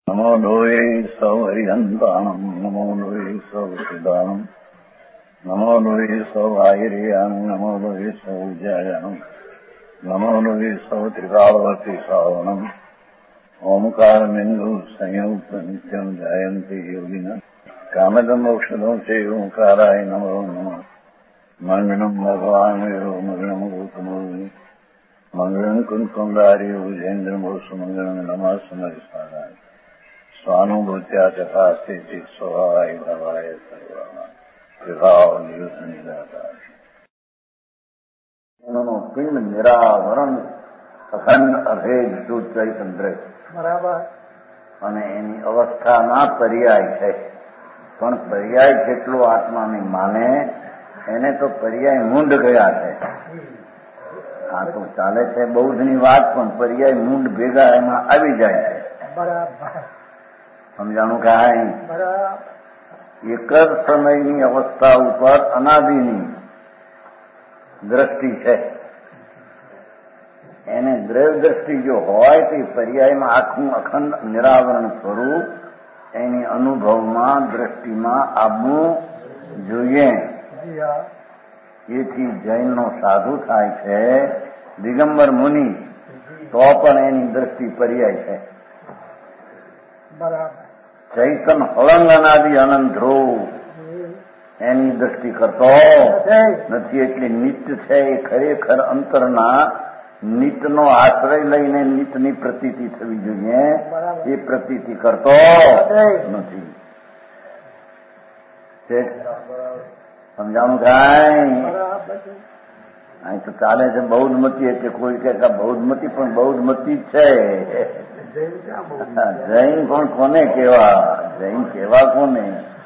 નમો લોહે સૌ હરિહંતાણમ નમો લોહે સૌ સિદ્ધાણમ નમો લોહે સૌ આયર્યાણમ નમો લોહે સૌ જયાણમ નમો લોહે સૌ ત્રિકાળવતી શ્રાવણમ ઓમકારમિંદુ સંયુક્ત નિત્યમ જાયંતી યોગિના કામદમોક્ષદો છે ઓંકારાય નમો નમઃ મંગળમ ભગવાન મંગળમ ગૌતમોની મંગળમ કુંકુંડારી વિજેન્દ્રમોષ મંગળમ નમઃ સમરિસારાય સ્વાનુભૂત્યા ચકાસ્તે સ્વભાવાય ભવાય સર્વા વિભાવ નિદાતા પિંડ નિરાવરણ અખંડ અભેદ શુદ્ધ ચૈતન્ય બરાબર અને એની અવસ્થાના પર્યાય છે. પણ પર્યાય જેટલો આત્માને માને એને તો પર્યાય મૂંડ ગયા છે. આ તો ચાલે છે બૌદ્ધની વાત, પણ પર્યાય મૂંડ ભેગા એમાં આવી જાય છે. સમજાણું કાંઈ? એક જ સમયની અવસ્થા ઉપર અનાદિની દ્રષ્ટિ છે. એને દ્રવ્ય દ્રષ્ટિ જો હોય તો એ પર્યાયમાં આખું અખંડ નિરાવરણ સ્વરૂપ એની અનુભવમાં દ્રષ્ટિમાં આવવું જોઈએ. એથી જૈનનો સાધુ થાય છે દિગંબર મુનિ, તો પણ એની દ્રષ્ટિ પર્યાય છે. ચૈતન હળંગ અનાદિ અનંત ધ્રુવ એની દ્રષ્ટિ કરતો નથી. એટલે નિત્ય છે એ ખરેખર અંતરના નિતનો આશ્રય લઈને નિતની પ્રતીતિ થવી જોઈએ. એ પ્રતીતિ કરતો નથી. સમજાણું કાંઈ? અહીં તો ચાલે છે બૌદ્ધમતી, એટલે કોઈ કે બૌદ્ધમતી, પણ બૌદ્ધમતી જ છે. જૈન પણ કોને કેવા? જૈન કેવા કોને?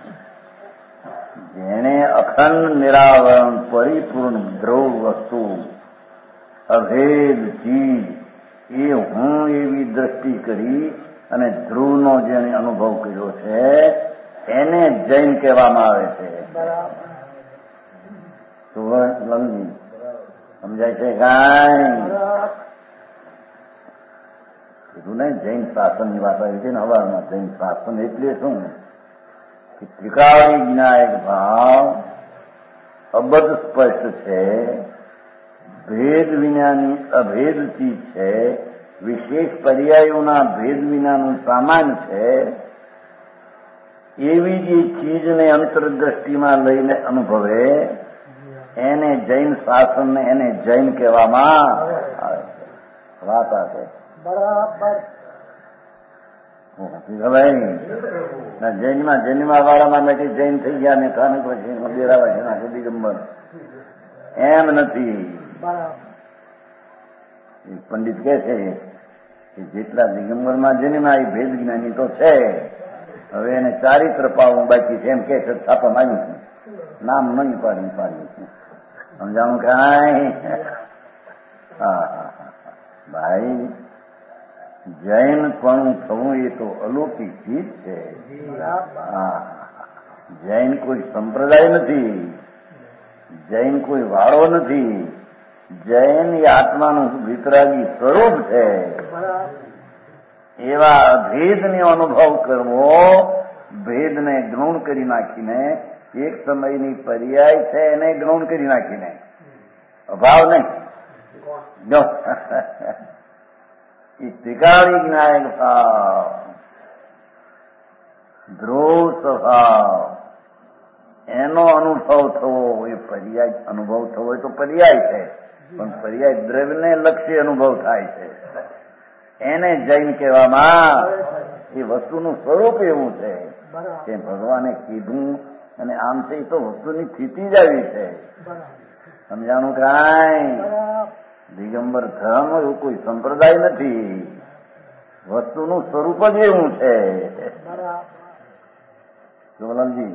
જેણે અખંડ નિરાવરણ પરિપૂર્ણ ધ્રુવ વસ્તુ અભેદ ચીજ એ હું એવી દ્રષ્ટિ કરી અને ધ્રુવનો જેને અનુભવ કર્યો છે એને જૈન કહેવામાં આવે છે. સમજાય છે કાંઈ? કીધું ને જૈન શાસનની વાત આવી છે ને હવારમાં. જૈન શાસન એટલે શું કે ત્રિકાળી જ્ઞાયક ભાવ અબદ્ધ સ્પષ્ટ છે, ભેદ વિનાની અભેદ ચીજ છે, વિશેષ પર્યાયોના ભેદ વિનાનું સામાન્ય છે. એવી જે ચીજને અંતરદ્રષ્ટિમાં લઈને અનુભવે એને જૈન શાસનને એને જૈન કહેવામાં આવે છે. વાત આ છે બરાબર. જૈનમાં વાળામાં બેઠી જૈન થઈ ગયા ને ખાને પછી બેરાવા છે ના દિગંબર એમ નથી. પંડિત કહે છે કે જેટલા દિગંબરમાં જન્મા એ ભેદ જ્ઞાની તો છે, હવે એને ચારિત્ર પાવું બાકી છે એમ કે છે. છાપા માંગ્યું છે, નામ નહીં પાડ્યું છે. સમજાણું કાંઈ? હા ભાઈ, જૈન પણ થવું એ તો અલૌકિક ચીજ છે. જૈન કોઈ સંપ્રદાય નથી, જૈન કોઈ વાળો નથી. જૈન એ આત્માનું વિતરાગી સ્વરૂપ છે. એવા અભેદનો અનુભવ કરવો, ભેદને ગૌણ કરી નાખીને, એક સમયની પર્યાય છે એને ગૌણ કરી નાખીને, અભાવ નહીં. જો એ ત્રિકાળી જ્ઞાયક ભાવ ધ્રુવ સ્વભાવ એનો અનુભવ થવો, એ પર્યાય અનુભવ થવો હોય તો પર્યાય છે, પણ પર્યાય દ્રવ્યને લક્ષી અનુભવ થાય છે. એને જૈન કહેવામાં, એ વસ્તુનું સ્વરૂપ એવું છે કે ભગવાને કીધું અને આમ છે તો વસ્તુની સ્થિતિ જ આવી છે. સમજાણું કાંઈ? દિગંબર ધર્મ એવું કોઈ સંપ્રદાય નથી, વસ્તુનું સ્વરૂપ જ એવું છે. જોલનજી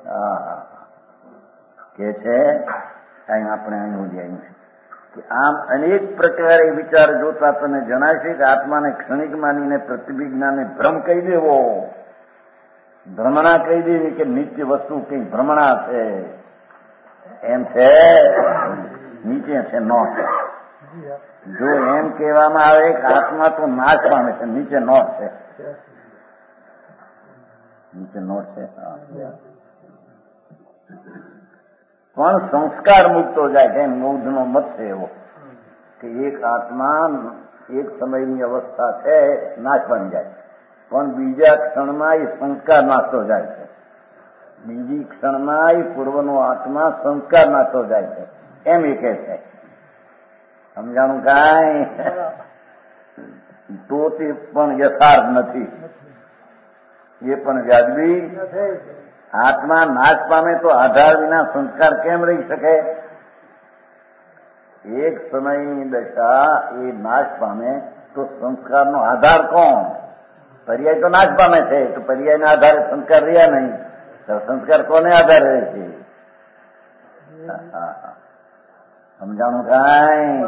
કે છે આપણે અહીં જાય કે આમ અનેક પ્રકારે વિચાર જોતા તને જણાય છે કે આત્માને ક્ષણિક માનીને પ્રતિભિજ્ઞાને ભ્રમ કહી દેવો, ભ્રમણા કહી દેવી કે નિત્ય વસ્તુ કઈ ભ્રમણા છે એમ છે. નીચે છે નો છે. જો એમ કહેવામાં આવે કે આત્મા તો નાશ પામે છે, નીચે નો છે. નીચે નોટ છે. પણ સંસ્કાર મુક્તો જાય છે. બૌદ્ધનો મત છે એવો કે એક આત્મા એક સમયની અવસ્થા છે નાશ પામી જાય, પણ બીજા ક્ષણમાં એ સંસ્કાર નાશતો જાય છે. બીજી ક્ષણમાં એ પૂર્વનો આત્મા સંસ્કાર નાશતો જાય છે, એમ એ કહે છે. સમજાણું કાંઈ? તો તે પણ યથાર્થ નથી, એ પણ વ્યાજબી. આત્મા નાશ પામે તો આધાર વિના સંસ્કાર કેમ રહી શકે? એક સમયની દશા એ નાશ પામે તો સંસ્કારનો આધાર કોણ? પર્યાય તો નાશ પામે છે, તો પર્યાયના આધારે સંસ્કાર રહ્યા નહીં, તો સંસ્કાર કોને આધારે રહે છે? સમજાણું કાંઈ?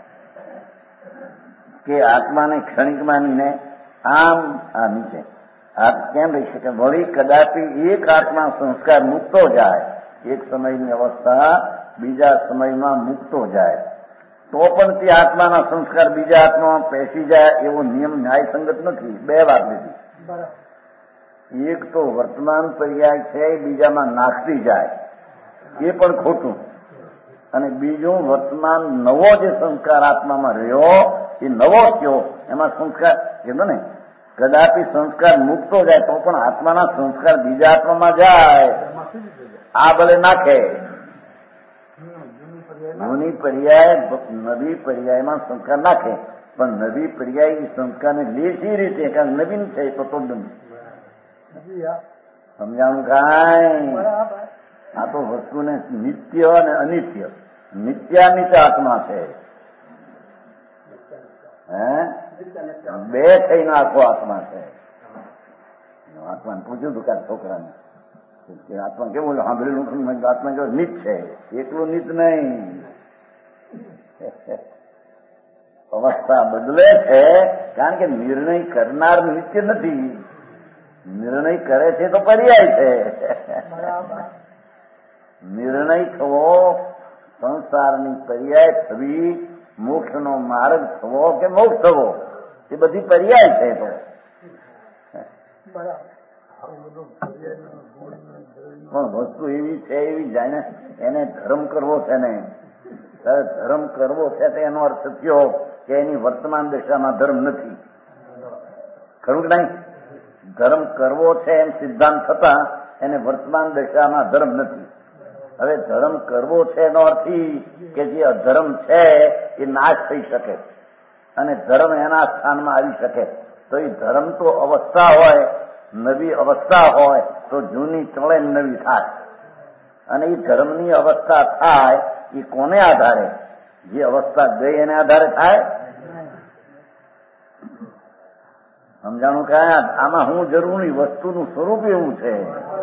કે આત્માને ક્ષણિક માનીને આમ આ નીચે કેમ રહી શકે? વળી કદાપી એક આત્મા સંસ્કાર મૂકતો જાય, એક સમયની અવસ્થા બીજા સમયમાં મૂકતો જાય, તો પણ તે આત્માના સંસ્કાર બીજા આત્મામાં પેસી જાય એવો નિયમ ન્યાયસંગત નથી. બે વાત લીધી. એક તો વર્તમાન પર્યાય છે બીજામાં નાખતી જાય, એ પણ ખોટું. અને બીજું વર્તમાન નવો જે સંસ્કાર આત્મામાં રહ્યો એ નવો થયો, એમાં સંસ્કાર કીધું ને, કદાપી સંસ્કાર મૂકતો જાય તો પણ આત્માના સંસ્કાર બીજા આત્મામાં જાય, આ ભલે નાખે. જૂની પર્યાય નવી પર્યાયમાં સંસ્કાર નાખે, પણ નવી પર્યાય એ સંસ્કારને લે સી રીતે? કારણ નવીન છે તો સમજાણું કાંઈ? આ તો વસ્તુને નિત્ય અને અનિત્ય, નિત્યાનિત્ય આત્મા છે. બે થઈને આખો આત્મા છે. આત્માને પૂછ્યું હતું કાંઈ છોકરાને, આત્મા કેવું સાંભળેલું? આત્મા કેવું નિત છે? એકલું નિત નહીં, અવસ્થા બદલે છે. કારણ કે નિર્ણય કરનાર નિત્ય નથી, નિર્ણય કરે છે તો પર્યાય છે. નિર્ણય થવો, સંસારની પર્યાય થવી, મોક્ષનો માર્ગ થવો કે મોક્ષ થવો, એ બધી પર્યાય છે. તો પણ વસ્તુ એવી છે, એવી જાણે એને ધર્મ કરવો છે ને, ધર્મ કરવો છે તો એનો અર્થ થયો કે એની વર્તમાન દશામાં ધર્મ નથી. ખરું કે નહીં? ધર્મ કરવો છે એમ સિદ્ધાંત થતા એને વર્તમાન દશામાં ધર્મ નથી. હવે ધર્મ કરવો છે એનો અર્થ કે જે અધર્મ છે એ નાશ થઈ શકે અને ધર્મ એના સ્થાનમાં આવી શકે. તો એ ધર્મ તો અવસ્થા હોય, નવી અવસ્થા હોય તો જૂની ટળે નવી થાય. અને એ ધર્મની અવસ્થા થાય એ કોને આધારે? જે અવસ્થા ગઈ એને આધારે થાય. સમજાણું? કાંઈ આમાં હું જરૂરી વસ્તુનું સ્વરૂપ એવું છે.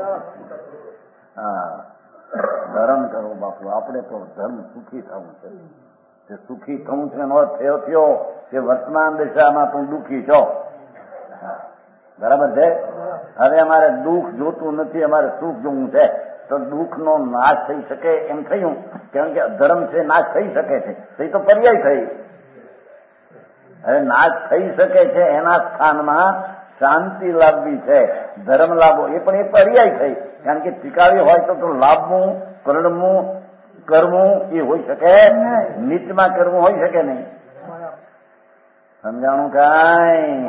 હા, ધર્મ કરો બાપુ, આપણે તો ધર્મ સુખી થવું છે. તે સુખી થવું છે એનો અર્થ થયો કે વર્તમાન દિશામાં તું દુઃખી છો. બરાબર છે? હવે અમારે દુઃખ જોતું નથી, અમારે સુખ જોવું છે. તો દુઃખનો નાશ થઈ શકે એમ થયું, કારણ કે ધર્મ છે નાશ થઈ શકે છે, તો એ તો પર્યાય થઈ. હવે નાશ થઈ શકે છે એના સ્થાનમાં શાંતિ લાવવી છે, ધર્મ લાભો, એ પણ એ પર્યાય થઈ. કારણ કે ટીકાવી હોય તો લાભવું, પરણવું, કરવું એ હોઈ શકે, નીચમાં કરવું હોઈ શકે નહીં. સમજાણું? કાંઈ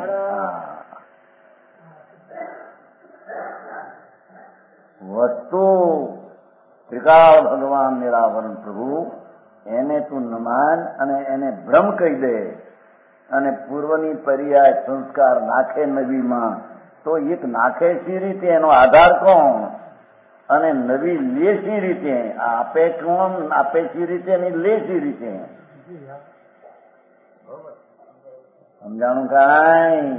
વસ્તુ ત્રિકાળ ભગવાન નિરાવરણ પ્રભુ, એને તું ન માન અને એને ભ્રમ કહી દે અને પૂર્વની પર્યાય સંસ્કાર નાખે નવીમાં, તો એક નાખે સી રીતે? એનો આધાર કોણ? અને નવી લે સી રીતે? આપે કોણ? આપે સી રીતે ને લે સી રીતે? સમજાણું? કાંઈ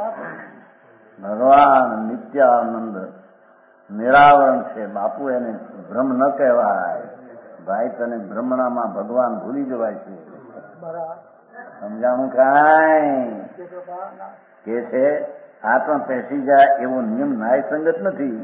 ભગવાન નિત્યાનંદ નિરાવરણ છે બાપુ, એને ભ્રમ ન કહેવાય. ભાઈ તને ભ્રમણામાં ભગવાન ભૂલી જવાય છે. સમજાણું? કાંઈ કે છે આત્મા પેસી જાય એવો નિયમ ન્યાયસંગત નથી.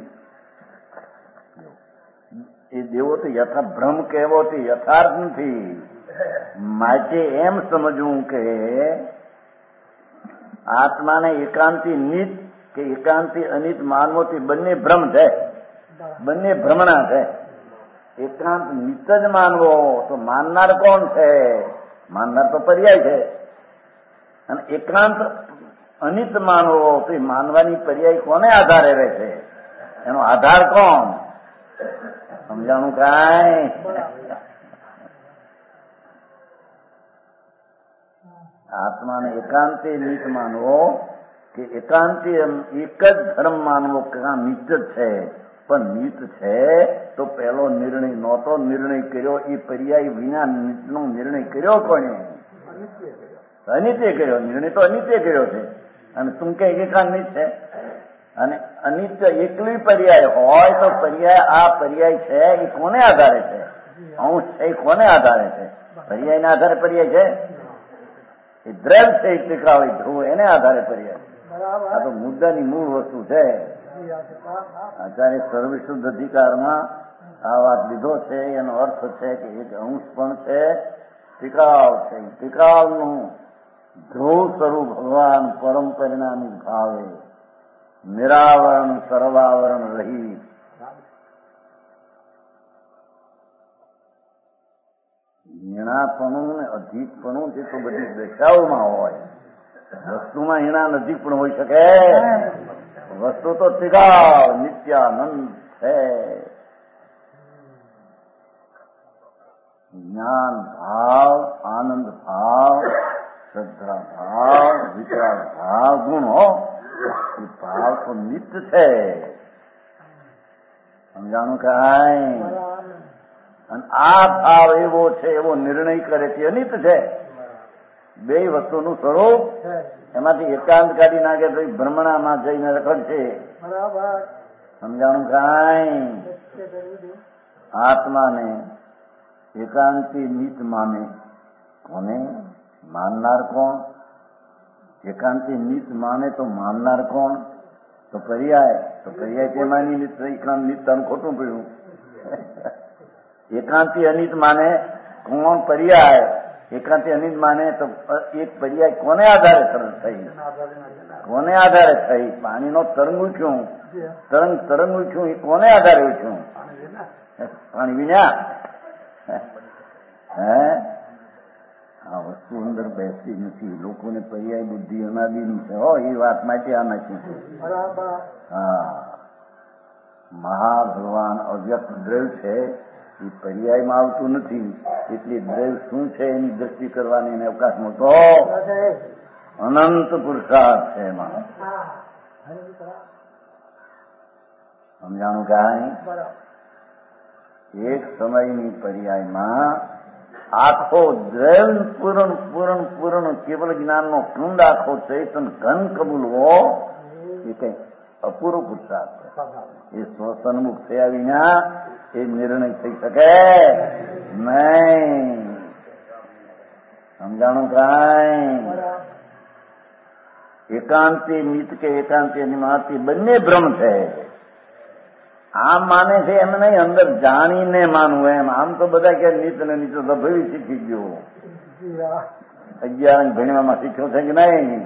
એ દેવો તો ભ્રમ કહેવો તે યથાર્થ નથી. માટે એમ સમજવું કે આત્માને એકાંતી નિત કે એકાંતિ અનિત માનવોથી બંને ભ્રમ છે, બંને ભ્રમણા છે. એકાંત નિત જ માનવો તો માનનાર કોણ છે? માનનાર તો પર્યાય છે. અને એકાંત અનિત માનવો તો માનવાની પર્યાય કોને આધારે રહે છે? એનો આધાર કોણ? સમજાણું કાંઈ? આત્માને એકાંતે નિત માનવો કે એકાંતે એક જ ધર્મ માનવો કે આ નિત જ છે, પણ નિત છે તો પહેલો નિર્ણય નહોતો નિર્ણય કર્યો એ પર્યાય વિના નિતનો નિર્ણય કર્યો કોને? અનિત્ય કર્યો. નિર્ણય તો અનિત્ય કર્યો છે. અને તું કે એકાંત છે. અને અનિત્ય એકલી પર્યાય હોય તો પર્યાય આ પર્યાય છે એ કોને આધારે છે? અંશ છે એ કોને આધારે છે? પર્યાયના આધારે પર્યાય છે? એ દ્રવ છે એ ટીકાવી ધ્રુવ એને આધારે પર્યાય. આ તો મુદ્દાની મૂળ વસ્તુ છે. આચાર્ય સર્વશુદ્ધ અધિકારમાં આ વાત લીધો છે. એનો અર્થ છે કે એક અંશ પણ છે, ટીકાવ છે. ટીકાવનું ધ્રુવ સ્વરૂપ ભગવાન પરમ પરિણામી ભાવે નિરાવરણ સર્વાવરણ રહી હીણાપણું ને અધિકપણું જે તો બધી દશાઓમાં હોય. વસ્તુમાં હીણા નજીક પણ હોઈ શકે. વસ્તુ તો ટીકાવ નિત્યાનંદ છે. જ્ઞાન ભાવ, આનંદ ભાવ, શ્રદ્ધા ભાવ, વિચાર ભાવ, ગુણો એ ભાવ તો નિત્ય છે. સમજાણું કાંઈ? અને આ ભાવ એવો છે એવો નિર્ણય કરે છે અનિત છે. બે વસ્તુનું સ્વરૂપ એમાંથી એકાંત કાઢી નાખે તો ભ્રમણામાં જઈને રખડશે. સમજાણું કાંઈ? આત્માને એકાંતી નિત માને કોને? માનનાર કોણ? એકાંતી નિત માને તો માનનાર કોણ? તો પર્યાય. તો પર્યાય કે માની એકાંત નિત્યનું ખોટું પડ્યું. એકાંતી અનિત માને કોણ? પર્યાય. એકાંતી અનિત માને તો એક પર્યાય કોને આધારે થઈ? કોને આધારે થઈ? પાણીનો તરંગ ઉઠ્યું, તરંગ ઉઠ્યું એ કોને આધારે ઉઠ્યું? પાણી વિના. હે આ વસ્તુ અંદર બેસતી નથી. લોકોને પર્યાય બુદ્ધિ અનાદિની છે. હો એ વાત માટે આ નથી. હા, મહાભગવાન અવ્યક્ત દ્રવ્ય છે એ પર્યાયમાં આવતું નથી. એટલે દ્રવ્ય શું છે એની દ્રષ્ટિ કરવાની એને અવકાશ મળતો અનંત પુરુષાર્થ છે એમાં. સમજાણું કાંઈ? એક સમયની પર્યાયમાં આખો દ્રવ્ય પૂર્ણ કેવલ જ્ઞાનનો કુંડ આખો ચૈતન ઘન કબૂલવો એ કઈ અપૂર્વ પુરુષાર્થ છે. એ સ્વસન્મુખ થયા વિના એ નિર્ણય થઈ શકે નહીં. સમજાણું કાંઈ? એકાંતી નિત કે એકાંતી નિમાતી બંને ભ્રમ છે. આમ માને છે એમ નહીં, અંદર જાણીને માનવું એમ. આમ તો બધા કે નીત ને નીત તો ભવી શીખી ગયો. 11 ભણવામાં શીખ્યો છે કે નહીં?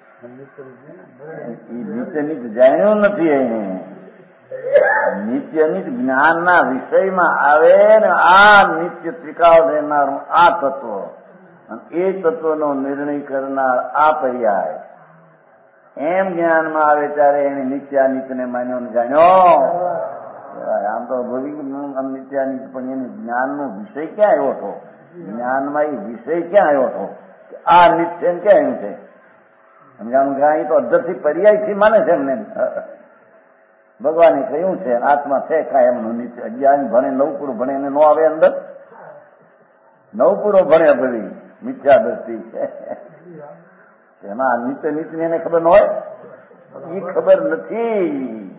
નીચે નીચ જાણ્યું નથી. એને નિત્ય નિત જ્ઞાનના વિષયમાં આવે ને આ નિત્ય ત્રિકાળ દેનારું આ તત્વ અને એ તત્વનો નિર્ણય કરનાર આ પર્યાય એમ જ્ઞાનમાં આવે ત્યારે એને નિત્યાનિતને માન્યો ને જાણ્યો. આમ તો નિત્યાનિત પણ એને જ્ઞાનનો વિષય ક્યાં આવ્યો હતો? જ્ઞાનમાં એ વિષય ક્યાં આવ્યો હતો? આ નિત્ય ક્યાં આવ્યું છે? સમજાણું કે અહીં તો અધરથી પર્યાયથી માને છે એમને. ભગવાને કહ્યું છે આત્મા છે કાંઈ એમનું નિત્ય. 11 ભણે 9 પૂરું ભણે એને ન આવે અંદર. 9 પૂરો ભણે બધી મિથ્યા દ્રષ્ટિ છે એમાં નિત્ય નીતિની એને ખબર ન હોય. એ ખબર નથી.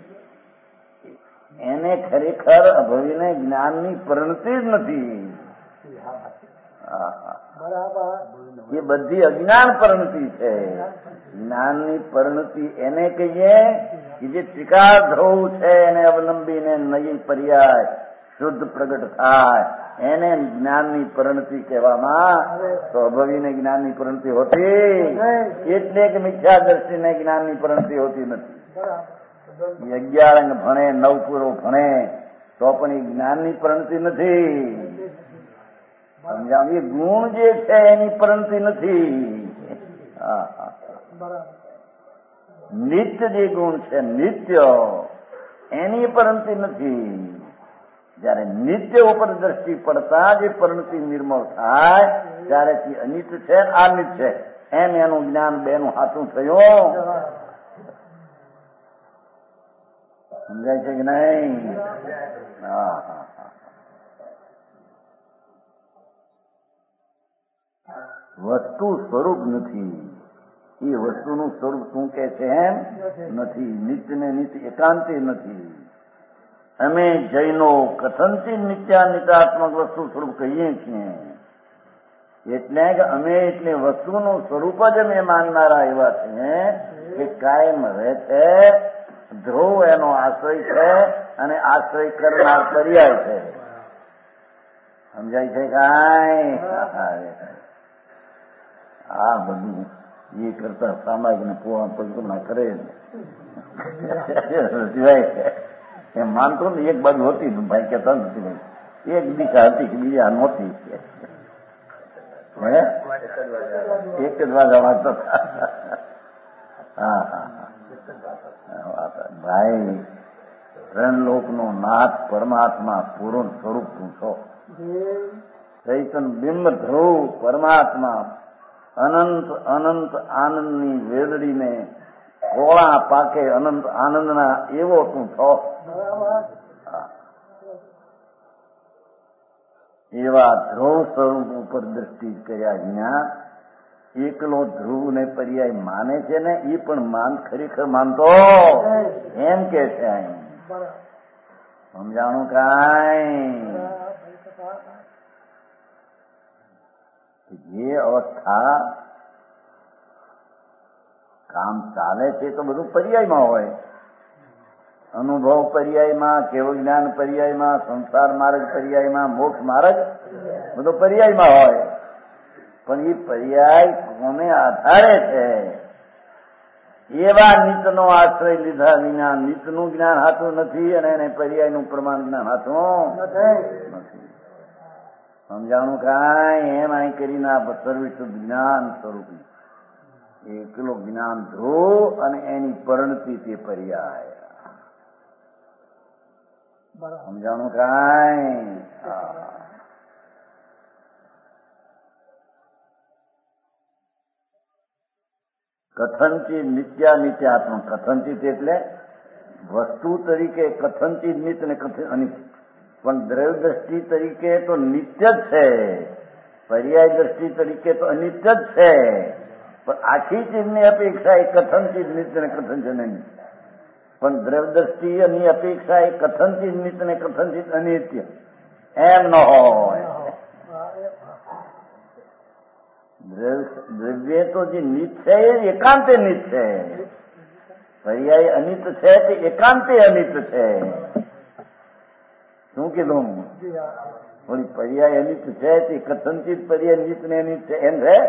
એને ખરેખર અભવીને જ્ઞાનની પરિણતિ જ નથી. એ બધી અજ્ઞાન પરિણતિ છે. જ્ઞાનની પરિણતિ એને કહીએ કે જે ત્રિકાળ ધ્રુવ છે એને અવલંબીને નવી પર્યાય શુદ્ધ પ્રગટ થાય એને જ્ઞાનની પરિણતિ કહેવામાં. તો અભવીને જ્ઞાનની પરિણતિ હોતી એટલે કે મિથ્યા દ્રષ્ટિને જ્ઞાનની પરિણતિ હોતી નથી. 11 અંગ ભણે, 9 પૂરો ભણે તો પણ એ જ્ઞાનની પરિણતિ નથી. સમજાવ, એ ગુણ જે છે એની પરિણતિ નથી. નિત્ય જે ગુણ છે, નિત્ય એની પરિણતિ નથી. જયારે નિત્ય ઉપર દ્રષ્ટિ પડતા જે પરિણતિ નિર્મળ થાય ત્યારે અનિત્ય છે આ નિત્ય છે એમ એનું જ્ઞાન બેનું હાથું થયું. સમજાય છે કે નહીં? વસ્તુ સ્વરૂપ નથી. એ વસ્તુનું સ્વરૂપ શું કે છે એમ નથી. નિત્ય ને નિત્ય એકાંતિ નથી. અમે જૈનો કથનથી નિત્યાનિતાત્મક વસ્તુ સ્વરૂપ કહીએ છીએ. એટલે કે અમે એટલે વસ્તુનું સ્વરૂપ જ અમે માનનારા એવા છે કે કાયમ રહે છે. ધ્રુવ એનો આશ્રય છે અને આશ્રય કરનાર પર્યાય છે. સમજાય છે કાંઈ? આ બધું એ કરતા સામાજિક પોવા પગના કરે એમ માનતો ને. એક બાજુ હતી ભાઈ કેતા નથી ભાઈ, એક દિશા હતી કે બીજા નહોતી. એક જ વાગા વાંચતા ભાઈ. ત્રણ લોકનો નાથ પરમાત્મા પૂર્ણ સ્વરૂપ તું છો. ચૈતન બિંબ ધ્રુવ પરમાત્મા અનંત અનંત આનંદની વેદડીને કોળા પાકે અનંત આનંદના એવો તું છો. એવા ધ્રુવ સ્વરૂપ ઉપર દ્રષ્ટિ કર્યા વિના એકલો ધ્રુવ ને પર્યાય માને છે ને એ પણ ખરેખર માનતો એમ કે છે. અહીં સમજાણું કાંઈ? જે અવસ્થા કામ ચાલે છે તો બધું પર્યાયમાં હોય. અનુભવ પર્યાયમાં, કેવળ જ્ઞાન પર્યાયમાં, સંસાર માર્ગ પર્યાયમાં, મોક્ષ માર્ગ બધો પર્યાયમાં હોય. પણ એ પર્યાય કોને આધારે છે? એવા નિતનો આશ્રય લીધા વિના નિતનું જ્ઞાન હાથું નથી અને એને પર્યાયનું પ્રમાણ જ્ઞાન હાથું નથી. સમજાણું કાંઈ? એમ અહીં કરીને આ સર્વશુદ્ધ જ્ઞાન સ્વરૂપ એકલો જ્ઞાન ધ્રુવ અને એની પરિણતિ તે પર્યાય. સમજાણું કાંઈ? કથનચિત નિત્યાનિત્યાત્મ. કથનચિત એટલે વસ્તુ તરીકે કથનચિત નિત ને કથન અનિત, પણ દ્રવ્ય દ્રષ્ટિ તરીકે તો નિત્ય જ છે. પર્યાય દ્રષ્ટિ તરીકે તો અનિત્ય જ છે. પણ આખી ચીજની અપેક્ષા એ કથનચિત નિત્ય ને કથનચિત નહીં. પણ દ્રવ્ય દ્રષ્ટિની અપેક્ષા એ કથનચિત નિત્ય ને કથનચિત અનિત્ય એમ ન હોય. દ્રવ્ય તો જે નિત છે એ એકાંતે નિત છે. પર્યાય અનિત છે તે એકાંતે અનિત છે. શું કીધું? થોડી પર્યાય અનિત છે તે કથનચિત પર્યાય નિત ને અનિત છે એમ છે?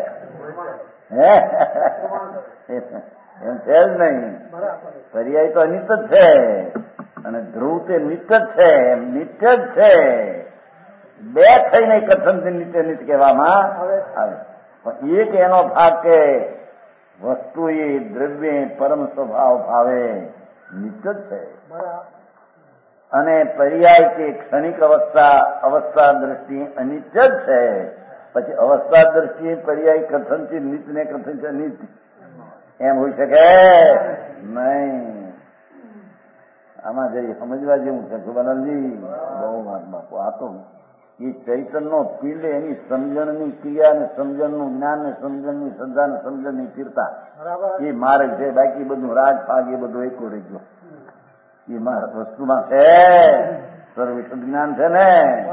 એમ છે જ નહીં. પર્યાય તો અનિત જ છે અને ધ્રુવ તે નિત જ છે. એમ નિત્ય જ છે. બે થઈને કથનથી નિત્ય નિત કહેવામાં આવે. પણ એક એનો ભાગ કે વસ્તુ એ દ્રવ્ય પરમ સ્વભાવ ભાવે નિત્ય જ છે. અને પર્યાય કે ક્ષણિક અવસ્થા દ્રષ્ટિ અનિત્ય જ છે. પછી અવસ્થા દ્રષ્ટિ પર્યાય કથનથી નિત ને કથનથી અનિત એમ હોઈ શકે નહીં. આમાં જઈ સમજવા જેવું છે સુબાનંદજી. બહુ બાપુ આ તો એ ચૈતનનો પિંડ એની સમજણની ક્રિયા ને સમજણનું જ્ઞાન ને સમજણની શ્રદ્ધા ને સમજણની કીર્તા એ માર્ગ છે. બાકી બધું રાગ ભાગ એ બધું એકલો રહી ગયો. એ વસ્તુમાં છે સર્વશુદ્ધ જ્ઞાન છે ને.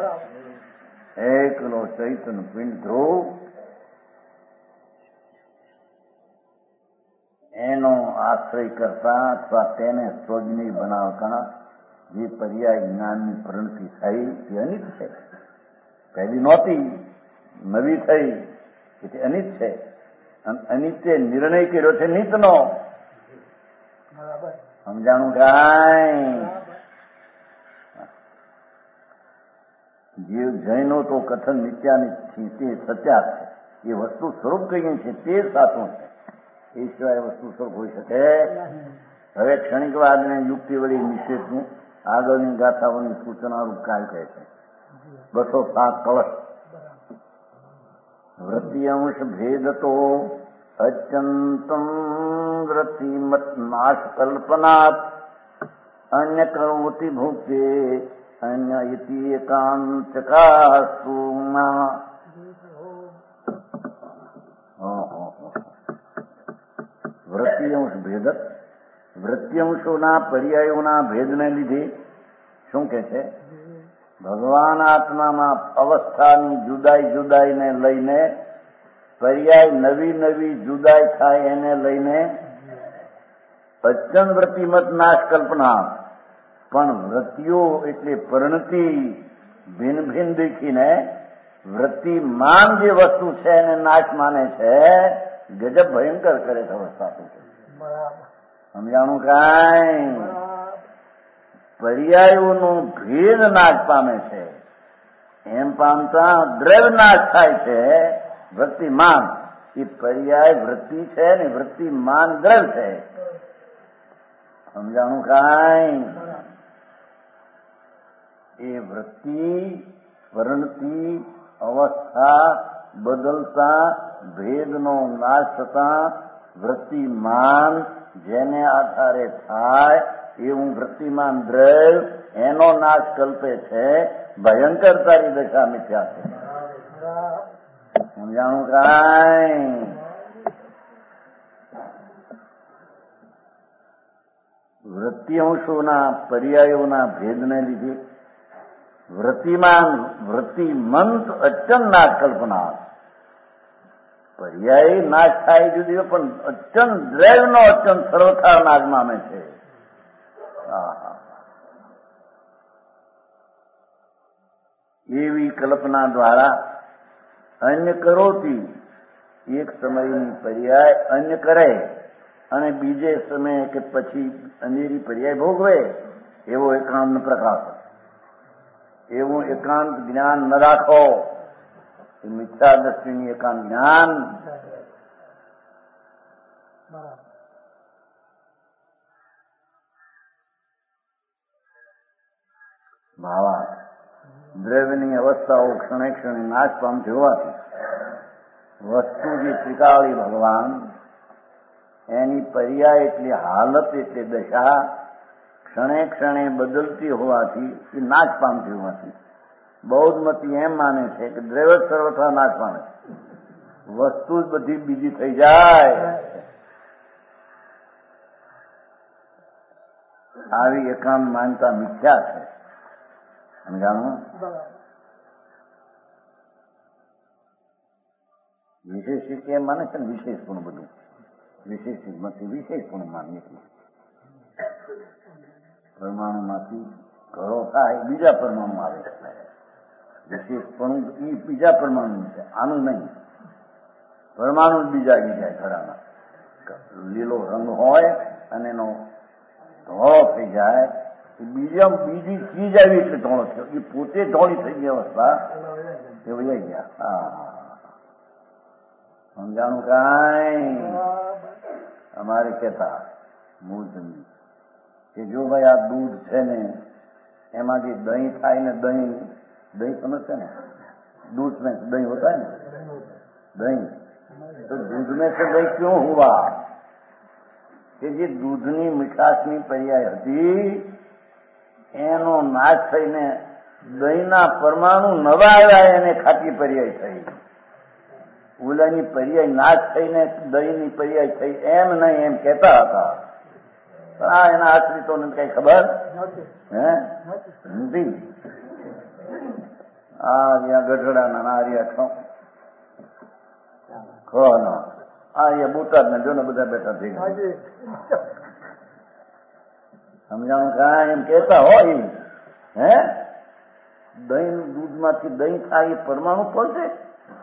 એકલો ચૈતન પિંડ ધ્રુવ એનો આશ્રય કરતા અથવા તેને સ્વજની બનાવતા જે પર્યાય જ્ઞાનની પરિણતિ થઈ તે અનિત છે. પહેલી નહોતી, નવી થઈ એટલે અનિત છે. અને અનિત્ય નિર્ણય કર્યો છે નિતનો. સમજાણું કાંઈ? જીવ જૈનો તો કથન નિત્યાની તે સત્યા છે. એ વસ્તુ સ્વરૂપ કહીએ છીએ તે સાચું છે. એ સિવાય વસ્તુ સ્વરૂપ હોઈ શકે. હવે ક્ષણિકવાદને યુક્તિ વળી નિષેધનું આગળની ગાથાઓની સૂચનારૂપ કાય કહે છે. 207 કલશ વૃત્તિઅંશ ભેદ તો અત્યંતમ વૃત્તિમત નાશ કલ્પનાત અન્ય કરોતિ ભૂતે અન્ય ઇતિ એકાંતકાસુમા. વૃત્તિઅંશ ભેદ, વૃત્તિઅંશોના પર્યાયોના ભેદને લીધે શું કે છે? ભગવાન આત્મામાં અવસ્થાની જુદાઈ જુદાઈને લઈને પર્યાય નવી નવી જુદાઈ થાય એને લઈને અત્યંત વૃત્તિમત નાશ કલ્પના. પણ વૃત્તિઓ એટલે પરિણતિ ભિન્ન ભિન્ન દેખીને વૃત્તિમાન જે વસ્તુ છે એને નાશ માને છે. ગજબ ભયંકર કરે છે અવસ્થા. સમજાણું કાંઈ? પર્યાયોનો ભેદ નાશ પામે છે. એમ પામતા દ્રવ્ય નાશ થાય છે. વૃત્તિમાન એ પર્યાય વૃત્તિ છે ને વૃત્તિમાન દ્રવ્ય છે. સમજાણું કાંઈ? એ વૃત્તિ પરિણતિ અવસ્થા બદલતા ભેદનો નાશ થતા વૃત્તિમાન જેને આધારે થાય એવું વૃત્તિમાન દ્રવ્ય એનો નાશ કલ્પે છે. ભયંકર તારી દશા મિથ્યા છે. સમજાણું કાંઈ? વૃત્તિઅંશોના પર્યાયોના ભેદને લીધે વૃત્તિમાન વૃત્તિમંત અત્યંત નાશ કલ્પના. પર્યાય નાશ થાય જુદી પણ અત્યંત દ્રવ્યનો અત્યંત સર્વથા નાશ મામે છે. એવી કલ્પના દ્વારા અન્ય કરોતી એક સમયની પર્યાય અન્ય કરે અને બીજે સમયે કે પછી અનેરી પર્યાય ભોગવે એવો એકાંત પ્રકાશ. એવું એકાંત જ્ઞાન ન રાખો. મિથ્યા દ્રષ્ટિની એકાંત જ્ઞાન. ભાવા દ્રવ્યની અવસ્થાઓ ક્ષણે ક્ષણે નાશ પામતી હોવાથી વસ્તુ જે ત્રિકાળી ભગવાન એની પર્યાય એટલે હાલત એટલે દશા ક્ષણે ક્ષણે બદલતી હોવાથી એ નાશ પામતી હોવાથી બૌદ્ધ મતી એમ માને છે કે દ્રવ્ય સર્વથા નાશ પામે છે. વસ્તુ જ બધી બીજી થઈ જાય. આવી એકાંત માનતા મિથ્યા છે. સમજાણું? વિશેષિક એમ માને છે ને વિશેષ પણ બધું વિશેષિક માંથી વિશેષ પણ માનીએ છીએ. પરમાણુ માંથી ઘરો થાય બીજા પરમાણુ આવે છે. વિશેષ પણ એ બીજા પરમાણુ છે, આનું નહીં. પરમાણુ બીજા જાય ઘરામાં. લીલો રંગ હોય અને એનો ધોળો થઈ જાય બીજી ચીજ આવી એટલે ધોળો થયો. એ પોતે ધોળી થઈ ગઈ અવસ્થા એ વહી ગયા. સમજાણું કાંઈ? અમારે કહેતા મૂળજની કે જો ભાઈ આ દૂધ છે ને એમાં જે દહીં થાય ને દહીં સમજશે ને दूध में दही होता है ना, दही तो दूध में से दही क्यों हुआ કે જે દૂધની મીઠાશની પર્યાય હતી એનો નાશ થઈને દહીંના પરમાણુ નવા આવ્યા એને ખાટી પર્યાય થઈ. ઓલાની પર્યાય નાશ થઈને દહીંની પર્યાય થઈ એમ નહીં એમ કહેતા હતા. પણ આ એના આશ્રિતોને કઈ ખબર નથી. આ જ્યાં ગઢડાના નારિયા ખોના આ બોટાદ ને જો ને બધા બેઠા થઈ ગયા. સમજાણું કાંઈ એમ કેતા હોય દહીં દૂધમાંથી દહીં થાય એ પરમાણુ પહોંચે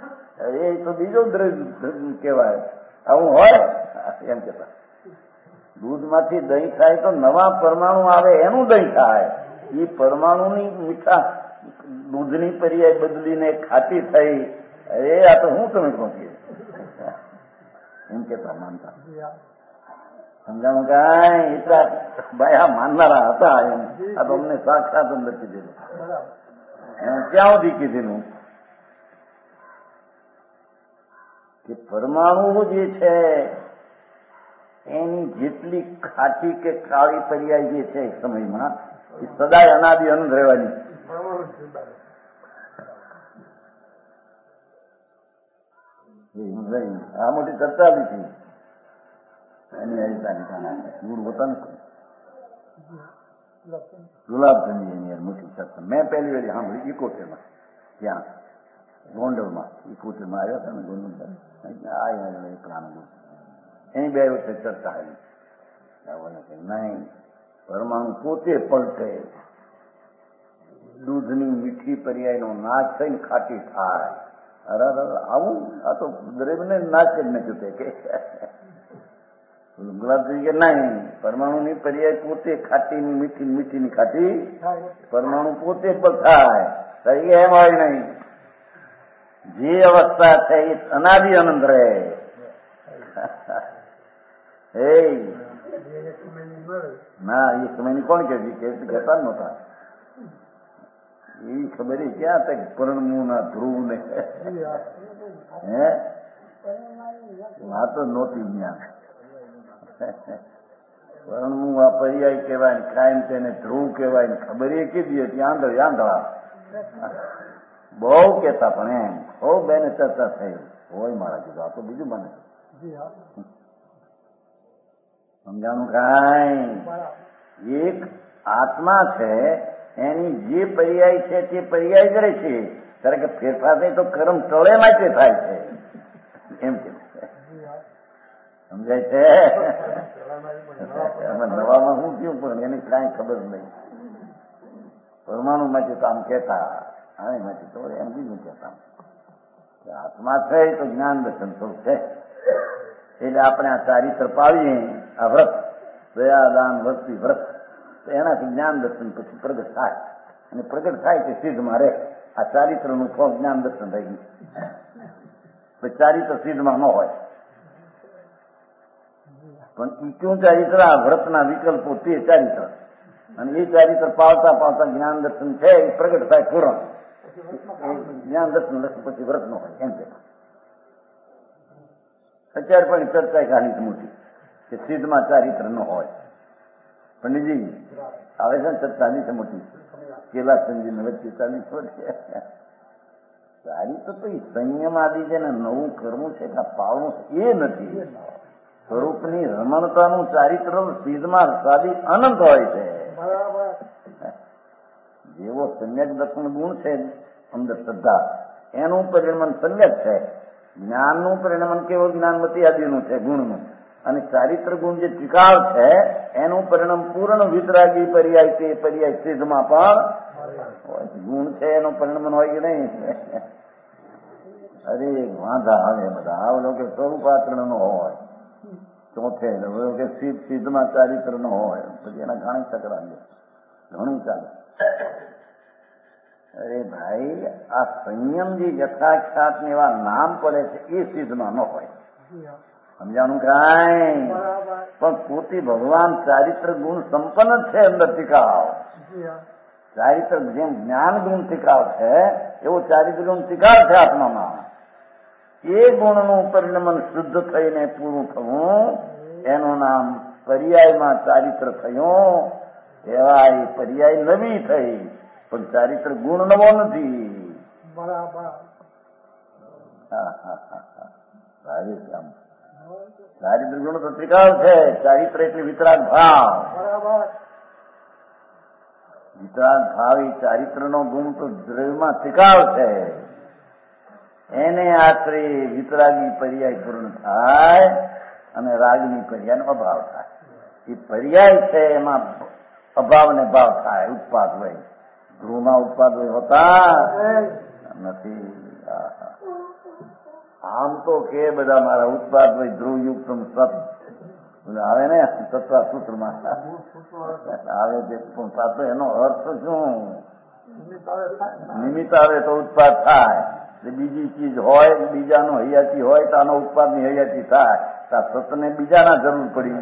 એ તો બીજો દ્રવ્ય કહેવાય. આવું હોય એમ કેતા દૂધમાંથી દહીં થાય તો નવા પરમાણુ આવે એનું દહીં થાય. એ પરમાણુની મીઠા દૂધની પર્યાય બદલીને ખાટી થઈ. અરે આ તો હું તમે પહોંચીએ એમ કેતા માનતા સમજાણું કાંઈ એટલા ભાઈ આ માનનારા હતા એમ. આ તો અમને સાક્ષાત અંદર કીધેલું. ક્યાં સુધી કીધેલું કે પરમાણુ જે છે એની જેટલી ખાટી કે કાળી પર્યાય જે છે એક સમયમાં એ સદાય અનાદિ અનંત રહેવાની. આ મોટી ચર્ચા બી થઈ એની હરિતાની ગુરુ હોતા નથી. ગુલાબચંદી એની મોટી ચર્ચા મેં પહેલી વાર સાંભળી 71માં ત્યાં ગોંડલમાં 71માં આવ્યા હતા ને ગોંડલ પ્રાણ એની 2 વખતે ચર્ચા આવી. નહીં પરમાણુ પોતે પલટે, દૂધની મીઠી પર્યાયનો નાશ થઈને ખાટી થાય. અરે આવું આ તો દરેકને નાશ જ નથી તે કે ગુલાબજી કે નહીં, પરમાણુની પર્યાય પોતે ખાટીની મીઠી, મીઠીની ખાટી, પરમાણુ પોતે થાય. એમ હોય નહીં, જે અવસ્થા છે એ અનાદિ અનંત રહે. ના એ સમયની કોણ કે કહેતા જ નહોતા. એવી ખબર ક્યાં હતા પરણમું ના ધ્રુવ ને વાત જ નહોતી જ્ઞાન. પરણમું આ પર્યાય કહેવાય, કાયમ તેને ધ્રુવ કહેવાય. ખબર એ કીધી હતી આંધળા બહુ કેતા, પણ એમ બહુ બેને ચર્ચા થઈ હોય. મારા કીધું આ તો બીજું બને. સમજાણું કાંઈ? એક આત્મા છે એની જે પર્યાય છે તે પર્યાય કરે છે. કારણ કે ફેરફાર થાય તો કર્મ ટળે માટે થાય છે એમ કે સમજાય છે. નવામાં શું થયું પણ એની કાંઈ ખબર નહીં. પરમાણુ માટે તો આમ કહેતા, આને માટે તો એમ બીજું કહેતા. આત્મા છે તો જ્ઞાન દર્શન થોડું છે. એટલે આપણે આ ચારિત્ર પાડીએ, આ વ્રત દયા દાન ભક્તિ વ્રત, તો એનાથી જ્ઞાન દર્શન પછી પ્રગટ થાય. અને પ્રગટ થાય કે સિદ્ધમાં રહે. આ ચારિત્રનું ફળ જ્ઞાન દર્શન થઈ ગયું. ચારિત્ર સિદ્ધમાં ન હોય પણ ઈચ્છું ચારિત્ર આ વ્રતના વિકલ્પો તે ચારિત્ર, અને એ ચારિત્ર પાવતા પાવતા જ્ઞાન દર્શન છે એ પ્રગટ થાય પૂરણ. જ્ઞાન દર્શન પછી વ્રત ન હોય એમ કે અત્યારે પણ ચર્ચા ખાલી મોટી કે સિદ્ધમાં ચારિત્ર ન હોય. પંડિતજી આવે છે ને ચર્ચા મોટી કેલાસંજી ને વચ્ચે 40 વર્ષ ચારિત્ર તો એ સંયમ આદિ છે ને નવું કરવું છે કે પાવનું એ નથી. સ્વરૂપની રમણતાનું ચારિત્ર સિદ્ધમાં સાદી અનંત હોય છે. જેવો સમ્યક દર્શન ગુણ છે અંદર શ્રદ્ધા, એનું પરિણમન સમ્યક છે. જ્ઞાનનું પરિણમન કેવું જ્ઞાનમતી આદિનું છે ગુણનું, અને ચારિત્ર ગુણ જે ત્રિકાળ છે એનું પરિણામ પૂર્ણ વિતરાગી પર્યાય તે પર્યાય સિદ્ધમાં પણ ગુણ છે એનું પરિણમન હોય કે નહીં? અરે વાંધા આવે બધા આવલો કે સ્વરૂપાચરણ નો હોય, ચોથે કે સિદ્ધમાં ચારિત્ર નો હોય, પછી એના ઘણી ચકડા ઘણું ચાલે. અરે ભાઈ આ સંયમ જે યથાખ્યાત ને એવા નામ પડે છે એ સિદ્ધમાં ન હોય. સમજાણું કાંઈ? પણ પોતે ભગવાન ચારિત્ર ગુણ સંપન્ન છે અંદર ટીકાવ. ચારિત્ર જેમ જ્ઞાન ગુણ ટીકાવ છે એવો ચારિત્ર ગુણ ટીકાવ છે આત્મામાં. એ ગુણનું પરિણમન શુદ્ધ થઈને પૂરું થવું એનું નામ પર્યાયમાં ચારિત્ર થયું. એવા એ પર્યાય નવી થઈ, પણ ચારિત્ર ગુણ નવો નથી. ચારિત્ર ગુણ તો ત્રિકાળ છે. ચારિત્ર એટલે વિતરાગ ભાવ. વિતરાગ ભાવ એ ચારિત્ર નો ગુણ તો દ્રવ્યમાં ત્રિકાળ છે. એને આશરે વિતરાગી પર્યાય પૂર્ણ થાય અને રાગની પર્યાયનો અભાવ થાય. એ પર્યાય છે એમાં અભાવ ને ભાવ થાય. ઉત્પાદ હોય ધ્રુવમાં ઉત્પાદ હોય હોતા નથી. આમ તો કે બધા મારા ઉત્પાદ હોય ધ્રુવયુક્ત સત આવે ને તત્વ સૂત્રમાં આવે છે, પણ પાછો એનો અર્થ શું? નિમિત્ત આવે તો ઉત્પાદ થાય. બીજી ચીજ હોય, બીજાનો હૈયાથી હોય તો આનો ઉત્પાદની હૈયાથી થાય. સતને બીજાના જરૂર પડી.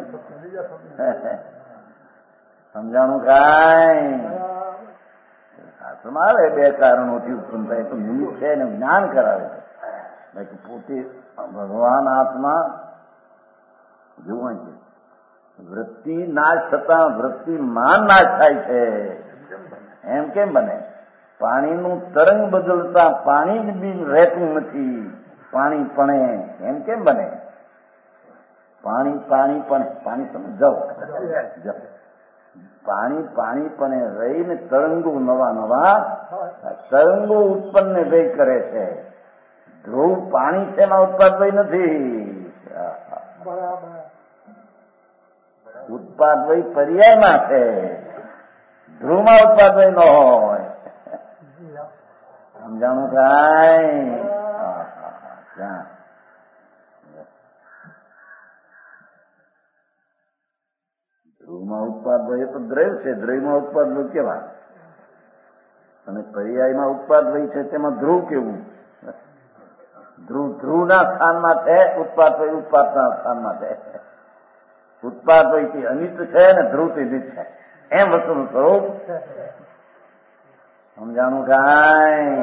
સમજાણું કાંઈ? શાસ્ત્રમાં આવે બે કારણોથી ઉત્પન્ન થાય તો નિમિત્ત છે એને જ્ઞાન કરાવે છે. પોતે ભગવાન આત્મા જોવું છે. વૃત્તિ નાશ થતા વૃત્તિમાન નાશ થાય છે. એમ કેમ બને? પાણીનું તરંગ બદલતા પાણી જ બી રહેતું નથી. પાણી પણે એમ કેમ બને? પાણી સમજો. પાણી પણ રહીને તરંગો નવા તરંગો ઉત્પન્ન વ્યય કરે છે. ધ્રુવ પાણી છે એમાં ઉત્પાદય નથી. ઉત્પાદય પર્યાયમાં છે. ધ્રુવમાં ઉત્પાદય ન હોય. સમજાણું કાંઈ? ધ્રુવમાં ઉત્પાદય તો દ્રવ્ય છે. દ્રવ્યમાં ઉત્પાદય કેવા? અને પર્યાયમાં ઉત્પાદય છે તેમાં ધ્રુવ કેવું? ધ્રુવના સ્થાનમાં છે, ઉત્પાદના સ્થાનમાં છે. ઉત્પાદયથી અનિત છે ને ધ્રુવથી નિત છે. એમ વસ્તુનું સ્વરૂપ. સમજાણું કાંઈ?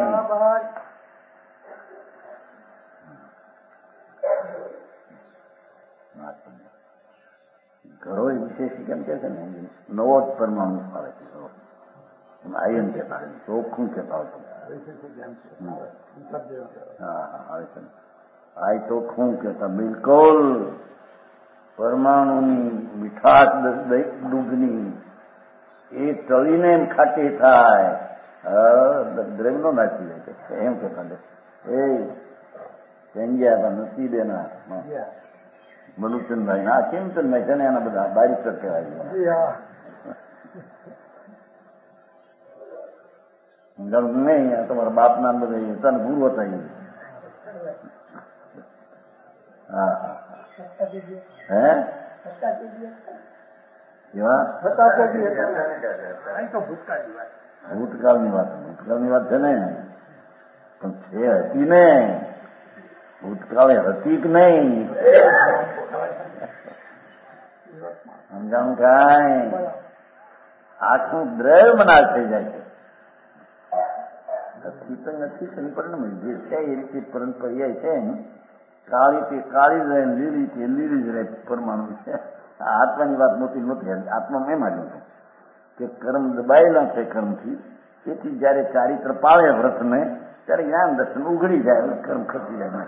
ઘરો વિશેષ કેમ કે છે ને નવો જ પરમાણુ આવે છે. આયન કહેતા ચોખ્ખું કહેતા હોય. હા આવે છે. આ ચોખ્ખું કહેતા બિલકુલ પરમાણુની મીઠાશ દૂધની એ તળીને એમ ખાટી થાય. દ્રવ્યનો નાખી લે છે એમ કહેતા. એ સંજ્ઞા નસીબેના મનુચંદભાઈ આ ચિંતનભાઈ છે ને એના બધા બારીકર કહેવાય. નહીં તમારા બાપ ના બધા તને ગુરુ હતા. હા હે ભૂતકાળની વાત છે ને, પણ છે હતી ને ભૂતકાળે હતી કે નહીં? સમજાણું કાંઈ? આખું દ્રવ્ય નાશ થઈ જાય છે. નથી તો નથી પરિણામ જે છે એ રીતે પર્યાય છે. કાળી તે કાળી રહે, લીલી તે લીલી જ રહે. પરમાણુ છે. આત્માની વાત મોટી નથી. આત્મા એમ આવ્યું કે કર્મ દબાયેલા છે કર્મથી. તેથી જયારે ચારિત્ર પાળે વ્રતને ત્યારે જ્ઞાન દર્શન ઉઘડી જાય, કર્મ ખસી જાય.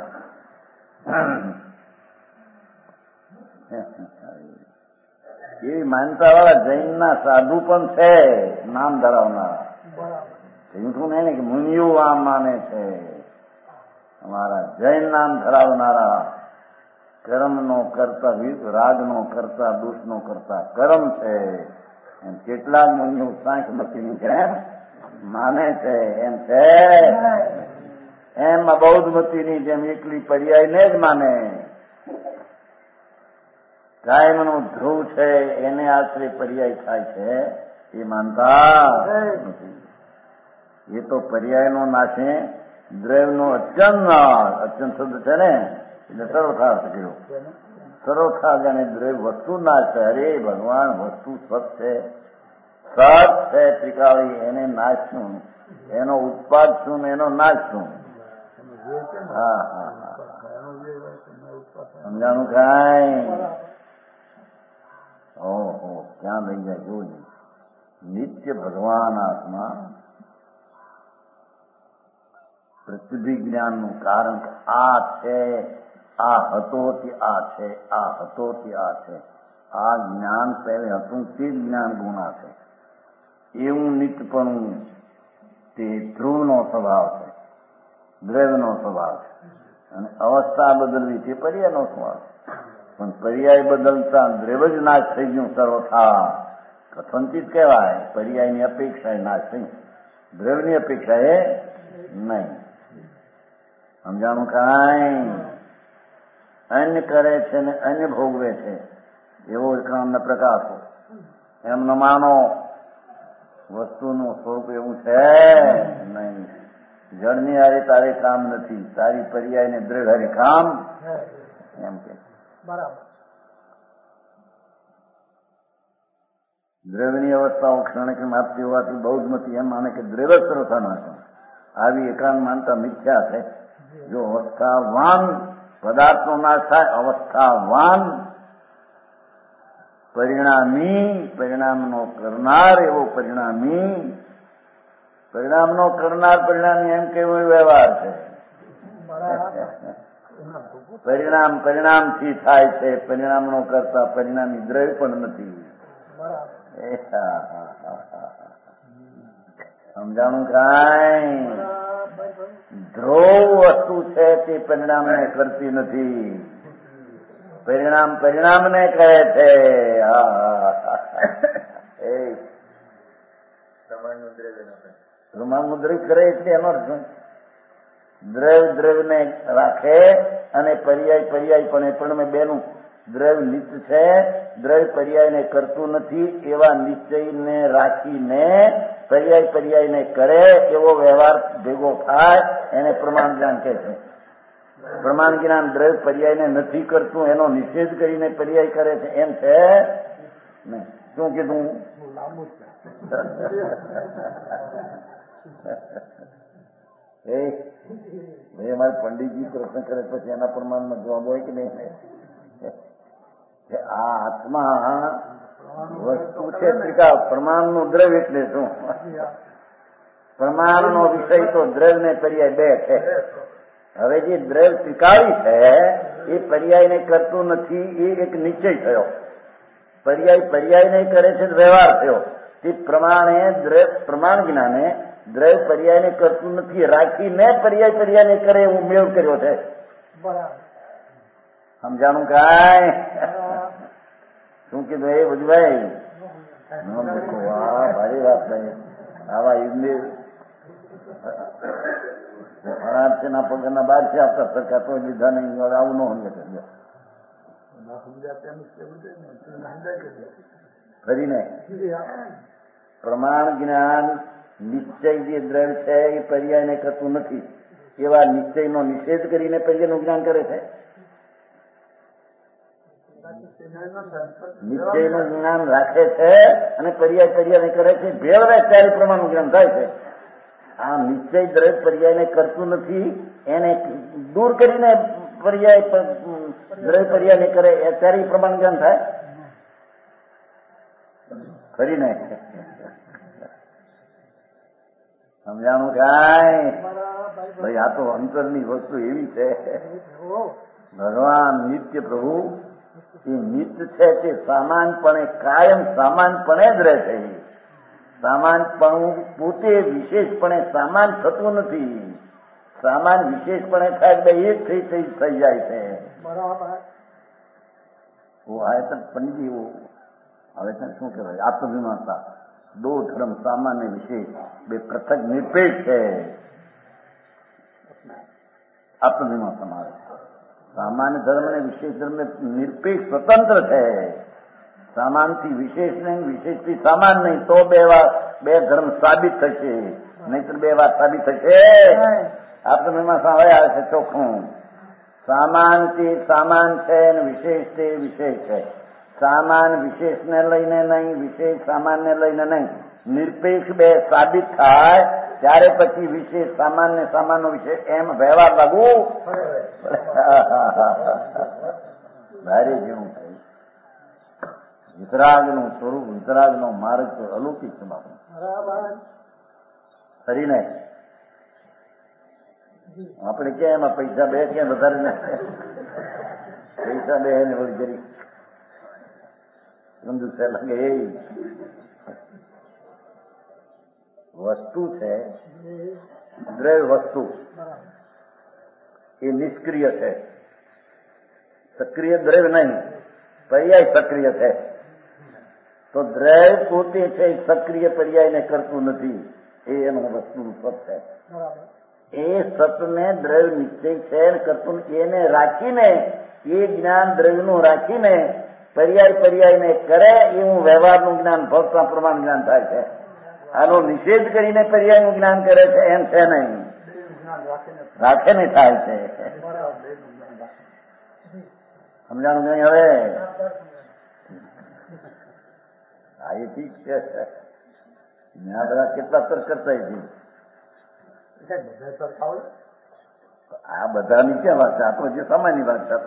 એવી માનતા વાળા જૈનના સાધુ પણ છે, નામ ધરાવનારા. જૂઠું નહીં ને કે મુનિઓ આમ માને છે. અમારા જૈન નામ ધરાવનારા કર્મનો કરતા રાગનો કરતા દોષનો કરતા કર્મ છે. એમ કેટલાક મુનિઓ સાંખમતીની જેમ માને છે. એમ છે એમાં બૌદ્ધમતીની જેમ એકલી પર્યાયને જ માને. કાયમનું ધ્રુવ છે એને આશ્રય પર્યાય થાય છે એ માનતા નથી. એ તો પર્યાયનો નાશે દ્રવ્યનો અત્યંત શબ્દ છે ને એટલે સર્વથા અર્થ કર્યો. સર્વથા જાણે દ્રવ્ય વસ્તુ નાશ છે. અરે ભગવાન વસ્તુ સત છે, સત છે ત્રિકાળી. એને નાશ શું? એનો ઉત્પાદ શું ને એનો નાશ શું? હા હા હા સમજાણું કાંઈ? ઓહો ક્યાં લઈ જાય જોઈ. નિત્ય ભગવાન આત્મા પ્રતિભિજ્ઞાનનું કારણ આ છે, આ હતો તે આ છે, આ હતો તે આ છે. આ જ્ઞાન પહેલે હતું તે જ્ઞાન ગુણા છે. એવું નિત્યપણું તે ધ્રુવનો સ્વભાવ છે, દ્રવ્યનો સ્વભાવ છે. અને અવસ્થા બદલવી તે પર્યાયનો સ્વભાવ છે. પણ પર્યાય બદલતા દ્રવ્ય જ નાશ થઈ ગયું સર્વથા. કથનચિત કહેવાય. પર્યાયની અપેક્ષા નાશ થઈ, દ્રવ્યની અપેક્ષા એ નહીં. સમજાણું કાંઈ? અન્ય કરે છે ને અન્ય ભોગવે છે. એવો એકાંત પ્રકાશ એમ ન માનો વસ્તુનું સ્વરૂપ એવું છે નહીં. જળની હારે તારે કામ નથી, તારી પર્યાયને દ્રઢ હારે કામ એમ કે બરાબર. દ્રવ્યની અવસ્થાઓ ક્ષણિક માપતી હોવાથી બહુ જ નથી એમ માને કે દ્રવ્ય સર્વથા નાશ. આવી એકાંત માનતા મિથ્યા છે. જો અવસ્થાવાન પદાર્થનો નાશ થાય, અવસ્થાવાન પરિણામી, પરિણામનો કરનાર એવો પરિણામી, પરિણામનો કરનાર પરિણામી એમ કેવો વ્યવહાર છે. પરિણામથી થાય છે, પરિણામનો કરતા પરિણામી દ્રવ્ય પણ નથી. સમજાણું કાંઈ? ધ્રુવ વસ્તુ છે તે પરિણામને કરતી નથી, પરિણામને કહે છે. પ્રમાણનું કરે છે એનો અર્થ દ્રવ્યને રાખે અને પર્યાય પણ બેનું દ્રવ્ય નિત્ય છે, દ્રવ્ય પર્યાયને કરતું નથી એવા નિશ્ચયને રાખીને પર્યાયને કરે એવો વ્યવહાર ભેગો થાય એને પ્રમાણ જ્ઞાન કહે છે. પ્રમાણ જ્ઞાન દ્રવ્ય પર્યાયને નથી કરતું એનો નિષેધ કરીને પર્યાય કરે છે એમ છે નહીં. શું કીધું? ભાઈ અમારે પંડિતજી પ્રશ્ન કરે પછી એના પ્રમાણમાં જવાબ હોય કે નહીં? આ આત્મા વસ્તુ છે ત્રિકાળ. પ્રમાણનું દ્રવ્ય એટલે શું? પ્રમાણનો વિષય તો દ્રવ્ય ને પર્યાય બે છે. હવે જે દ્રવ્ય ત્રિકાળી છે એ પર્યાયને કરતું નથી, એ એક નિશ્ચય થયો. પર્યાયને કરે છે વ્યવહાર થયો. તે પ્રમાણે પ્રમાણ જ્ઞાને દ્રવ્ય પર્યાયને કરતું નથી રાખીને પર્યાયને કરે એવું મેળ કર્યો છે. સમજાણું કાંઈ? શું કીધું એ બધુભાઈ? ભારી વાત નહીં. આવા યુગની ના પગના બહાર છે આપતા સરકાર તો લીધા નહીં. આવું ન સમજે ફરીને પ્રમાણ જ્ઞાન નિશ્ચય જે દ્રવ્ય છે એ પર્યાયને કરતું નથી એવા નિશ્ચયનો નિષેધ કરીને પર્યાયનું જ્ઞાન કરે છે. નિશ્ચયનું જ્ઞાન રાખે છે અને પર્યાયને કરે છે. ભેળવે ત્યારે પ્રમાણનું જ્ઞાન થાય છે. આ નિશ્ચય દ્રવ્ય પર્યાયને કરતું નથી એને દૂર કરીને દ્રવ્ય પર્યાયને કરે ત્યારે પ્રમાણ જ્ઞાન થાય. ખરીને સમજાણું કાંઈ? ભાઈ આ તો અંતરની વસ્તુ એવી છે. ભગવાન નિત્ય પ્રભુ એ નિત્ય છે તે સામાનપણે કાયમ સામાનપણે જ રહે છે. સામાનપણું પોતે વિશેષપણે સામાન થતું નથી. સામાન વિશેષપણે થાય બે એક થઈ જાય છે. આયતન પંડિત એવું હવે શું કહેવાય? આત્મવિમર્શા. દો ધર્મ સામાન્ય વિશેષ બે પૃથક નિરપેક્ષ છે. આત્મવિમર્શા મારે સામાન્ય ધર્મ અને વિશેષ ધર્મ નિરપેક્ષ સ્વતંત્ર છે. સામાનથી વિશેષ નહીં, વિશેષથી સામાન નહીં, તો બે ધર્મ સાબિત થશે. નહીતર બે વાત સાબિત થશે. આત્મવિમર્શા હવે આવે છે ચોખ્ખું. સામાનથી સામાન છે અને વિશેષ તે વિશેષ છે. સામાન વિશેષને લઈને નહીં, વિશેષ સામાનને લઈને નહીં. નિરપેક્ષ બે સાબિત થાય ત્યારે પછી વિશેષ સામાન ને સામાનનો વિશેષ એમ વ્યવહાર લાગુ ભારે જેવું થાય. વિતરાગનું સ્વરૂપ, વિતરાગનો માર્ગ તો અલૌકિક છે બાપુ. ખરીને આપણે ક્યાં એમાં પૈસા બે ક્યાં વધારે ને પૈસા બે ને વળી જરી કંદુસે લાગે. એ વસ્તુ છે દ્રવ્ય વસ્તુ એ નિષ્ક્રિય છે, સક્રિય દ્રવ્ય નહીં. પર્યાય સક્રિય છે. તો દ્રવ્ય પોતે છે સક્રિય પર્યાયને કરતું નથી. એ એનું વસ્તુનું સત છે. એ સતને દ્રવ્ય નિશ્ચય છે કરતું એને રાખીને એ જ્ઞાન દ્રવ્યનું રાખીને પર્યાયને કરે એવું વ્યવહારનું જ્ઞાન ભક્ત પ્રમાણ જ્ઞાન થાય છે. આનો નિષેધ કરીને પર્યાયનું જ્ઞાન કરે છે એમ છે નહીં, રાખે ને થાય છે. સમજાણું નહીં? હવે આ એ ઠીક છે. આ બધા કેટલા તર્ક કરતા છે. આ બધાની ક્યાં વાત છે? આ તો જે સામાન્ય વાત છે.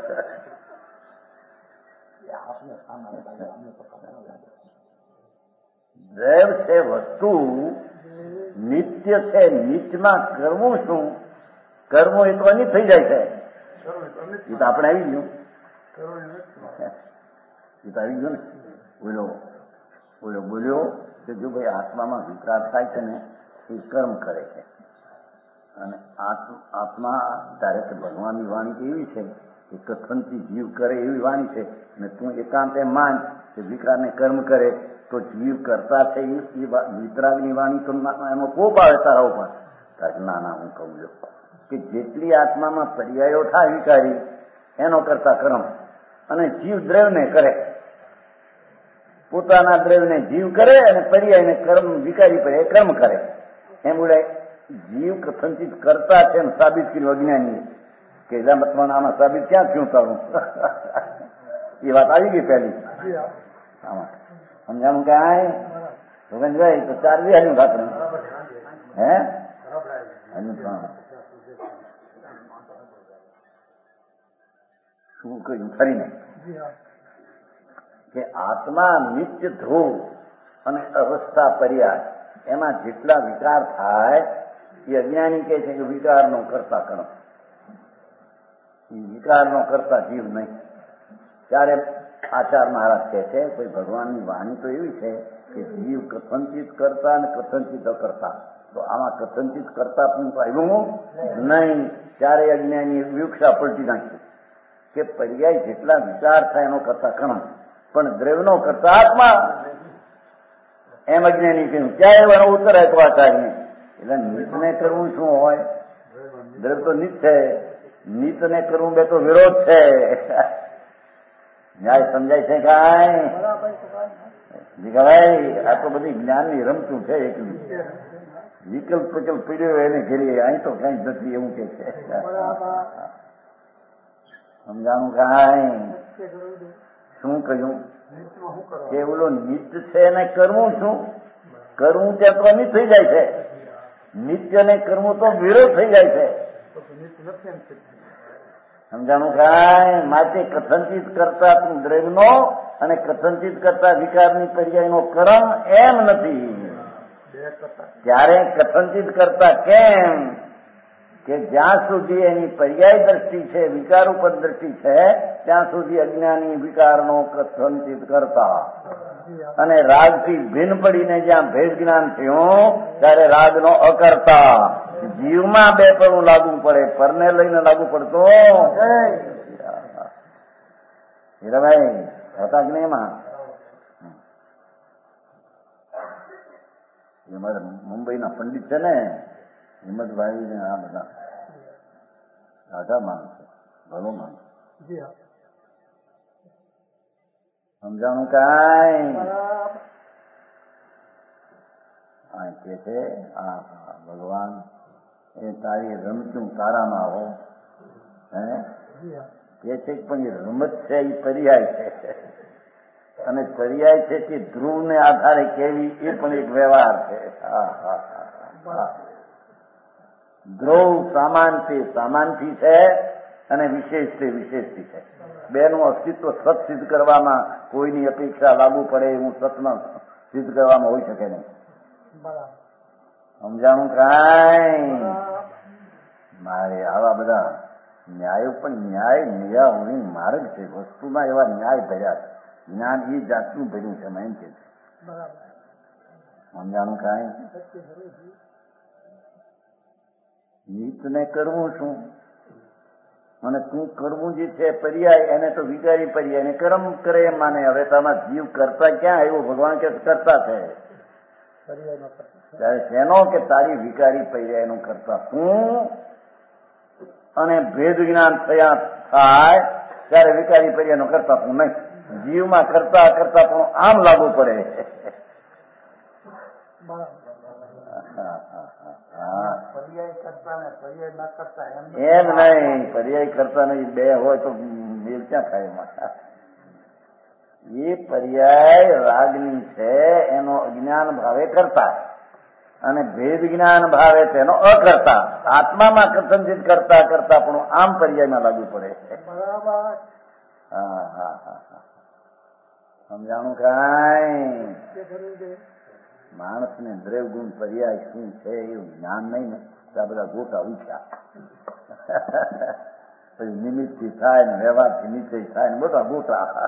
દ્રવ છે વસ્તુ નિત્ય છે. નિત્યમાં કરવું શું? કરવું એ તો અનિત થઈ જાય છે. એ તો આપણે આવી ગયું, એ તો આવી ગયું ને. બોલ્યો કે જો ભાઈ આત્મામાં વિકાર થાય છે ને એ કર્મ કરે છે, અને આત્મા ધારે કે ભગવાનની વાણી એવી છે કે કથનથી જીવ કરે એવી વાણી છે, અને તું એકાંતે માન કે વિકારને કર્મ કરે તો જીવ કરતા છે એ વિતરાગની વાણી તો એનો કોપ આવે તારા ઉપર. ના હું કહું છું કે જેટલી આત્મામાં પર્યાયો થાય વિકારી એનો કરતા કર્મ, અને જીવ દ્રવ્યને કરે, પોતાના દ્રવ્યને જીવ કરે અને પર્યાયને કર્મ વિકારી પર્યાય કર્મ કરે. એમ બોલાય જીવ કથનચિત કરતા છે એમ સાબિત કર્યું અજ્ઞાની કે મતમાં આમાં સાબિત ક્યાં થયું તારું? એ વાત આવી ગઈ પહેલી. આમાં સમજાણું કાંઈ ભગવાનભાઈ તો 4 દી હાલ્યું આપણે હે શું કહ્યું ફરીને કે આત્મા નિત્ય ધ્રુવ અને અવસ્થા પર્યાય એમાં જેટલા વિકાર થાય એ અજ્ઞાની કહે છે કે વિકારનો કરતા કર્મ, એ વિકારનો કરતા જીવ નહીં. ત્યારે આચાર મહારાજ કહે છે કોઈ ભગવાનની વાણી તો એવી છે કે જીવ કથનચિત કરતા અને કથનચિત અકર્તા, તો આમાં કથનચિત કરતા પણ આવ્યું નહીં. ત્યારે અજ્ઞાની વિવક્ષા પલટી નાખી કે પર્યાય જેટલા વિચાર થાય એનો કરતા કર્મ, પણ દ્રવ્યનો કરતા આત્મા. એમ અજ્ઞાની કહ્યું. ક્યાં એવાનો ઉત્તર આપ્યો આચાર્ય? એટલે નિતને કરવું શું હોય? દ્રવ્ય તો નિત છે, નિતને કરવું બે તો વિરોધ છે. ન્યાય સમજાય છે કાંઈ? ભાઈ આ તો બધી જ્ઞાનની રમતું છે. એકલી વિકલ્પ વિકલ્પ પીડ્યો એને ઘેરી અહીં તો કઈ નથી એવું કે છે. સમજાણું કાંઈ? શું કહ્યું કે ઓલો નિત્ય છે ને કરવું શું? કરવું ત્યાં તો અનિત થઈ જાય છે. નિત્ય ને કરવું તો વિરોધ થઈ જાય છે. સમજાણું કાંઈ? માટે કથનચિત કરતા દ્રવ્યનો અને કથનચિત કરતા વિકારની પર્યાયનો કર્મ એમ નથી. ત્યારે કથનચિત કરતા કેમ કે જ્યાં સુધી એની પર્યાય દ્રષ્ટિ છે, વિકાર ઉપર દ્રષ્ટિ છે, ત્યાં સુધી અજ્ઞાની વિકારનો કથનચિત કરતા, અને રાગથી ભિન્ન પડીને જ્યાં ભેદ જ્ઞાન થયું ત્યારે રાગનો અકર્તા. જીવમાં બે પણ લાગુ પડે, પરને લઈને લાગુ પડતો. હીરાભાઈ હતા કે નહીં એમાં? અમારે મુંબઈના પંડિત છે ને હિંમતભાઈ ને આ બધા રાધા માણસ છે, ભલો માણસ. સમજાણું કાંઈ? કે છે આ ભગવાન એ તારી રમતું તારામાં હો હે કે છે, પણ એ રમત છે એ પર્યાય છે, અને પર્યાય છે કે ધ્રુવને આધારે કેવી એ પણ એક વ્યવહાર છે. ધ્રુવ સામાનથી છે અને વિશેષથી વિશેષથી છે. બેનું અસ્તિત્વ સત સિદ્ધ કરવામાં કોઈની અપેક્ષા લાગુ પડે એવું સતમાં સિદ્ધ કરવામાં હોઈ શકે નહીં. સમજાણું કાંઈ? મારે આવા બધા ન્યાયો પણ ન્યાય માર્ગ છે. વસ્તુમાં એવા ન્યાય ભર્યા છે. જ્ઞાન એ જાતનું ભર્યું છે એમ કે છે. સમજાણું કાંઈ? નિતને કરવું શું? અને તું કરવું જે છે પર્યાય એને તો વિચારી પર્યાય એને કર્મ કરે એમ માને. હવે તમારા જીવ કરતા ક્યાં આવ્યો? ભગવાન કે કરતા છે ત્યારે શેનો કે તારી વિકારી પર્યાયનું કરતા તું, અને ભેદ જ્ઞાન થયા થાય ત્યારે વિકારી પર્યાયનું કરતા તું નહીં. જીવમાં કરતા કરતા પણ આમ લાગુ પડે. એમ નહીં, પર્યાય કરતા નહીં, બે હોય તો મેલ ક્યાં થાય એમાં? એ પર્યાય રાગની છે, એનો અજ્ઞાન ભાવે કરતા અને ભેદ જ્ઞાન ભાવે તેનો અકર્તા. આત્મામાં કથનચિત કરતા કરતા પણ આમ પર્યાયમાં લાગુ પડે. હા હા હા હા, સમજાણું કાંઈ? માણસને દ્રવ્ય ગુણ પર્યાય શું છે એવું જ્ઞાન નહીં ને, આ બધા ગોટા ઉઠ્યા. પછી નિમિત્તથી થાય ને વ્યવહારથી નિશ્ચય થાય ને બધા ગોટા.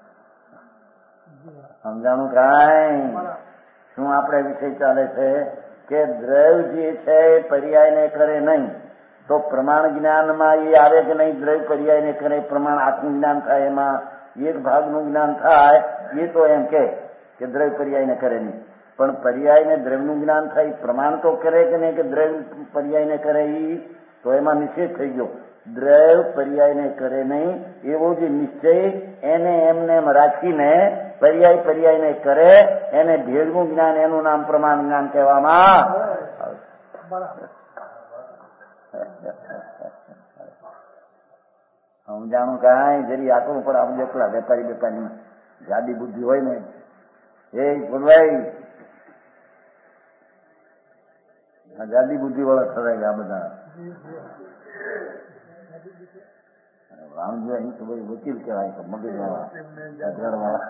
સમજાણું કાંઈ? શું આપણે વિષય ચાલે છે કે દ્રવ્ય જે છે એ પર્યાયને કરે નહીં તો પ્રમાણ જ્ઞાનમાં એ આવે કે નહીં? દ્રવ્ય પર્યાયને કરે, પ્રમાણ આખું જ્ઞાન થાય, એમાં એક ભાગનું જ્ઞાન થાય. એ તો એમ કે દ્રવ્ય પર્યાયને કરે નહીં, પણ પર્યાયને દ્રવ્યનું જ્ઞાન થાય, પ્રમાણ તો કરે કે નહીં કે દ્રવ્ય પર્યાયને કરે? તો એમાં નિષેધ થઈ ગયો. દ્રવ્ય પર્યાયને કરે નહીં એવો જે નિશ્ચય એને એમને રાખીને પર્યાયને કરે, એને ભેદનું જ્ઞાન, એનું નામ પ્રમાણ જ્ઞાન કહેવામાં. સમજાણું કાંઈ? જરી આકરું પણ આપણે એકલા વેપારી બેપારી જાડી બુદ્ધિ હોય ને, એ બોલવાય જાડી બુદ્ધિ વાળા ખરાય આ બધા. રામજી અહીં તો ભાઈ વકીલ કહેવાય છે, મગજ વાળા ઘર વાળા.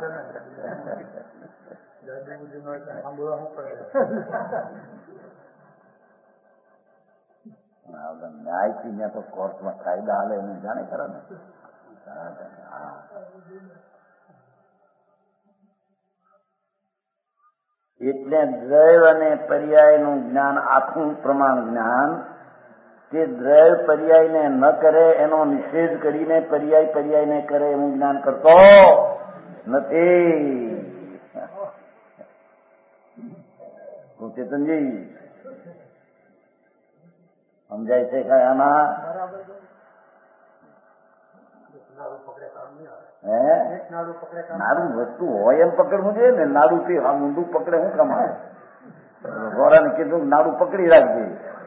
ન્યાયથી ત્યાં તો કોર્ટમાં કાયદા હાલે એને જાણે ખરા ને. એટલે દ્રવ્ય અને પર્યાયનું જ્ઞાન આખું પ્રમાણ જ્ઞાન કે દ્રવ્ય પર્યાયને ન કરે એનો નિષેધ કરીને પર્યાયને કરે એવું જ્ઞાન કરતો નથી. ચેતનજી સમજાય છે કઈ આમાં? નાડું વસ્તુ હોય એમ પકડવું જોઈએ ને. નાડું થી આ ઊંધું પકડે શું કામ આવે? ગોરાને કીધું નાડું પકડી રાખજે.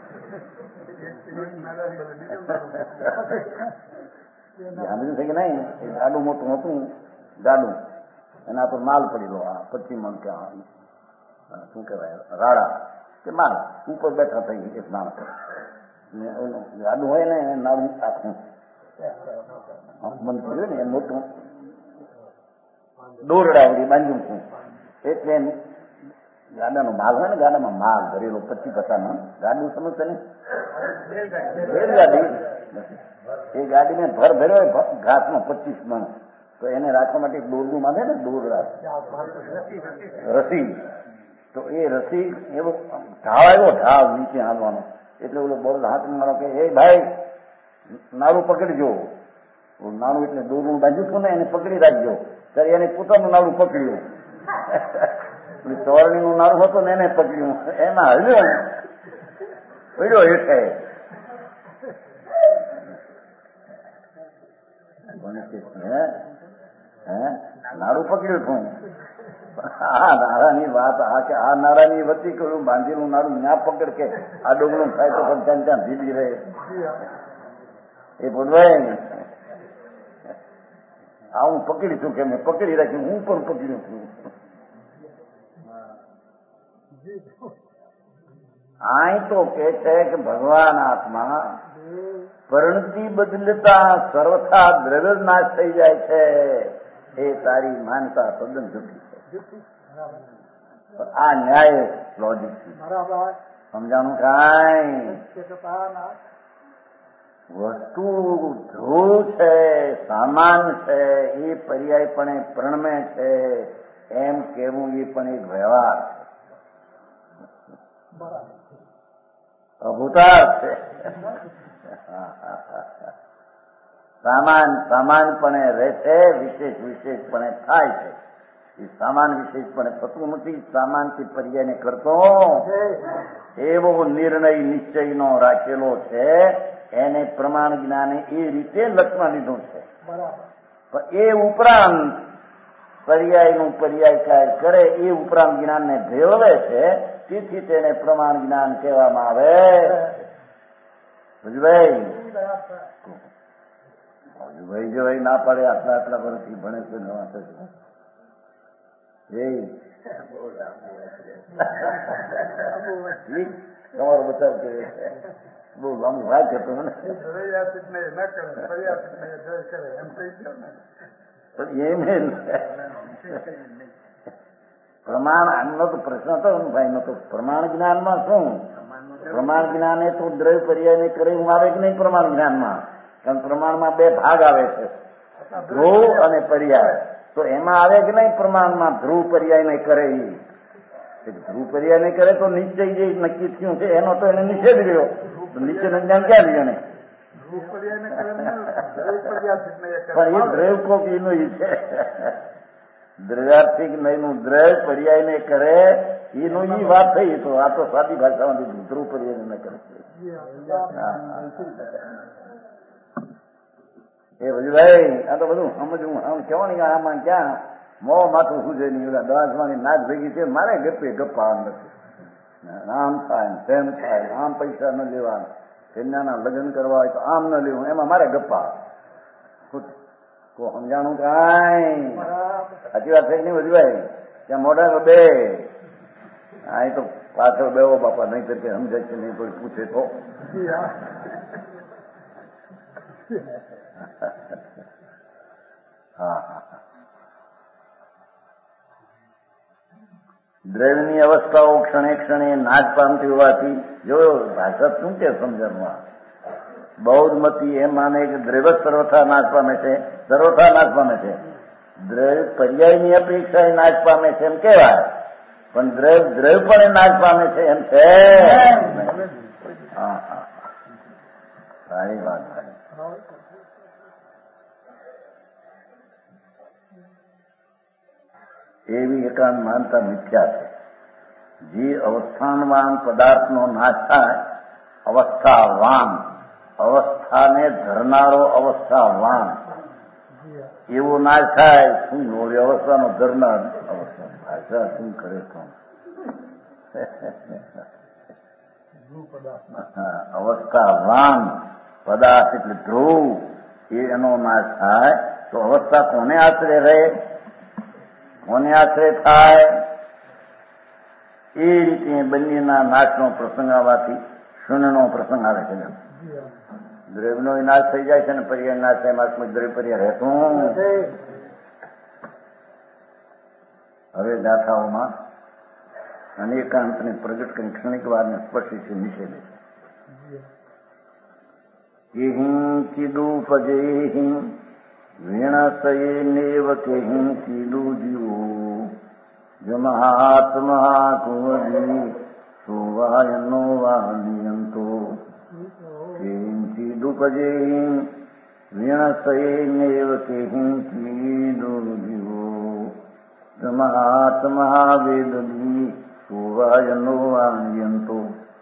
જાણ્યું છે કે નહીં? ગાડું મોટું હતું, ગાડું એના પર માલ પડેલો, 25 મણ કે શું કહેવાય રાડા કે માલ ઉપર બેઠા થઈ એક માણસ. ગાડું હોય ને નાડું આખું બંધ કર્યું ને એ મોટું દોરડાવડી બાંધ્યું. એટલે ગાડાનો માલ હોય ને, ગાડામાં માલ ભરેલો 25-50 ગાડું સમજશે ને, રેલગાડી. એ ગાડીને ભર ભર્યો હોય ઘાસમાં 25 મણ, તો એને રાખવા માટે દોરડું માંગે ને, દોરડા રસી. તો એ રસી એવો ઢાળ આવ્યો, ઢાળ નીચે હાલવાનો. એટલે ઓલો બોલ હાથ મારો કે એ ભાઈ નાડું પકડજો. નાડું એટલે દોરડું બાંધ્યું હતું ને, એને પકડી રાખજો. ત્યારે એને પોતાનું નાડું પકડ્યું. ચોરણીનું નાડું હતું ને એને પકડ્યું, એમાં હલ્યો પડ્યો હેઠે. નાડું પકડ્યું છું. આ નારાની વાત, આ નારાની વતી કર્યું, બાંધેલું નાડું ના પકડ કે આ ડોગલું થાય તો ત્યાં ત્યાં ભીડી રહે. એ બોલવાય ને આ હું પકડી છું કે મેં પકડી રાખ્યું, હું પણ પકડ્યું છું. આ તો કે છે કે ભગવાન આત્મા પરિણતિ બદલતા સર્વથા દ્રવ્ય નાશ થઈ જાય છે. એ તારી માનતા તદ્દન જુઠી છે. આ ન્યાય લોજિક સમજાણું કાંઈ? વસ્તુ ધ્રુવ છે, સામાન છે, એ પર્યાયપણે પ્રણમે છે એમ કેવું એ પણ એક વ્યવહાર છે, અભૂતાર છે. સામાનપણે રહે છે, વિશેષપણે થાય છે. એ સામાન વિશેષપણે થતું નથી. સામાનથી પર્યાયને કરતો એવો નિર્ણય નિશ્ચયનો રાખેલો છે, એને પ્રમાણ જ્ઞાને એ રીતે લક્ષમાં લીધું છે. પણ એ ઉપરાંત પર્યાયનું પર્યાય કાર્ય કરે એ ઉપરાંત જ્ઞાનને ભેળવે છે, તેથી તેને પ્રમાણ જ્ઞાન કહેવામાં આવે. ભુજભાઈ જો ના પાડે આટલા આટલા વર્ષથી ભણે છે ને વાંચે છે તમારો બચાવ કરે બહુ લાંબુ વાત હતો ને. પ્રમાણ આમનો તો પ્રશ્ન હતો ભાઈ નો તો પ્રમાણ જ્ઞાનમાં શું? પ્રમાણ જ્ઞાન એ તો દ્રવ્ય પર્યાય કરે હું આવે કે નહીં પ્રમાણ જ્ઞાનમાં? કારણ પ્રમાણમાં બે ભાગ આવે છે, ધ્રુવ અને પર્યાય. તો એમાં આવે કે નહીં પ્રમાણમાં ધ્રુવ પર્યાય નહીં કરે? ધ્રુવ પર્યાય નહીં કરે તો નિશ્ચય જે નક્કી થયું છે એનો તો એને નિષેધ રહ્યો. નીચેનું જ્ઞાન ક્યાં રહ્યું ને? પણ એ દ્રવ્ય કોક એનું છે, દ્રવ્યાર્થિક નહીનું દ્રવ્ય પર્યાય ને કરે એનું ઈ વાત થઈ. તો આ તો સાદી ભાષામાં ધ્રુવ પર્યાય ન કરે એ બધું ભાઈ. આ તો બધું સમજવું આમ કેવાની આમાં ક્યાં મોં માથું શું છે નહીં. દવાજવાની નાચ ભેગી છે મારે ગપ્પે ગપ્પા નથી. આમ થાય તેમ થાય, આમ પૈસા ન લેવા, કન્યાના લગ્ન કરવા હોય તો આમ ન લેવું, એમાં મારે ગપ્પા કો સમજાણું કાંઈ. સાચી વાત છે નહીં બધું? ત્યાં મોઢા બે અહીં તો પાછળ બેવો બાપા, નહીં તો સમજાય છે નહીં કોઈ પૂછે તો. દ્રવ્યની અવસ્થાઓ ક્ષણે ક્ષણે નાશ પામતી હોવાથી જો ભાષા શું કે સમજણમાં બૌદ્ધ મતી એમ માને કે દ્રવ્ય સર્વથા નાશ પામે છે, સર્વથા નાશ પામે છે. દ્રવ્ય પર્યાયની અપેક્ષા નાશ પામે છે એમ કહેવાય, પણ દ્રવ્ય પણ નાશ પામે છે એમ છે. હા હા, સારી વાત. એવી એકાંત માનતા મિથ્યા છે. જે અવસ્થાનવાન પદાર્થનો નાશ થાય, અવસ્થાવાન, અવસ્થાને ધરનારો અવસ્થાવાન એવો નાશ થાય. શું જોડે અવસ્થાનો ધરનાર અવસ્થા ભાષા શું કરે તો અવસ્થાવાન પદાર્થ એટલે ધ્રુવ એનો નાશ થાય તો અવસ્થા કોને આશરે રહે, કોને આશ્રય થાય? એ રીતે બંનેના નાશનો પ્રસંગ આવવાથી શૂન્યનો પ્રસંગ આવે છે. દ્રવ્યનો નાશ થઈ જાય છે ને પર્યાય નાશ થાય, માર્ગમાં દ્રવ્ય પર્યાય રહેતું. હવે ગાથાઓમાં અનેકાંતને પ્રગટ કરી ક્ષણિક વારને સ્પર્શી છે, નિષેધે છે. ચિદુપજેહિ વીણસયે નેવ કેહિ ચીડુ જીવો જમાત્મા કુવજી સોવાયનો વાનિયંતો ચીડુપજેહિ વીણસયે નેવ કેહિ ચીડુ જીવો જમાત્મા વેદની સોવાયનો વાનિયંતો.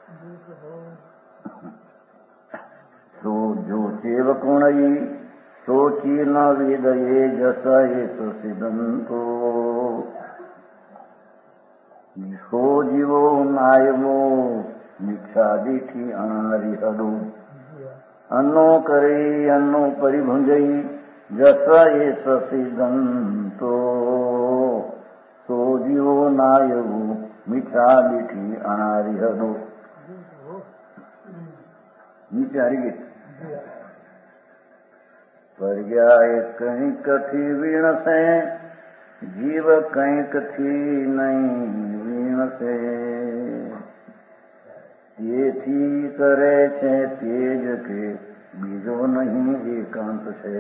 તો જો સેવકુણયી સોચી ન વિદયે જસયે સિદ્ધંતો સો જીવો નાયમો મિચ્છાદિથી અનારિહદો અન્નો કરે અન્નો પરિભુંજઈ જસયે સિદ્ધંતો સો જીવો નાયવો મિચ્છાદિથી અનારિહદો. નીચે હારી ગઈ. પર્યાય કંઈક થી વીણશે જીવ કંઈક થી નહીં વીણશે, તેથી કરે છે તેજ કે બીજો નહીં એકાંત છે.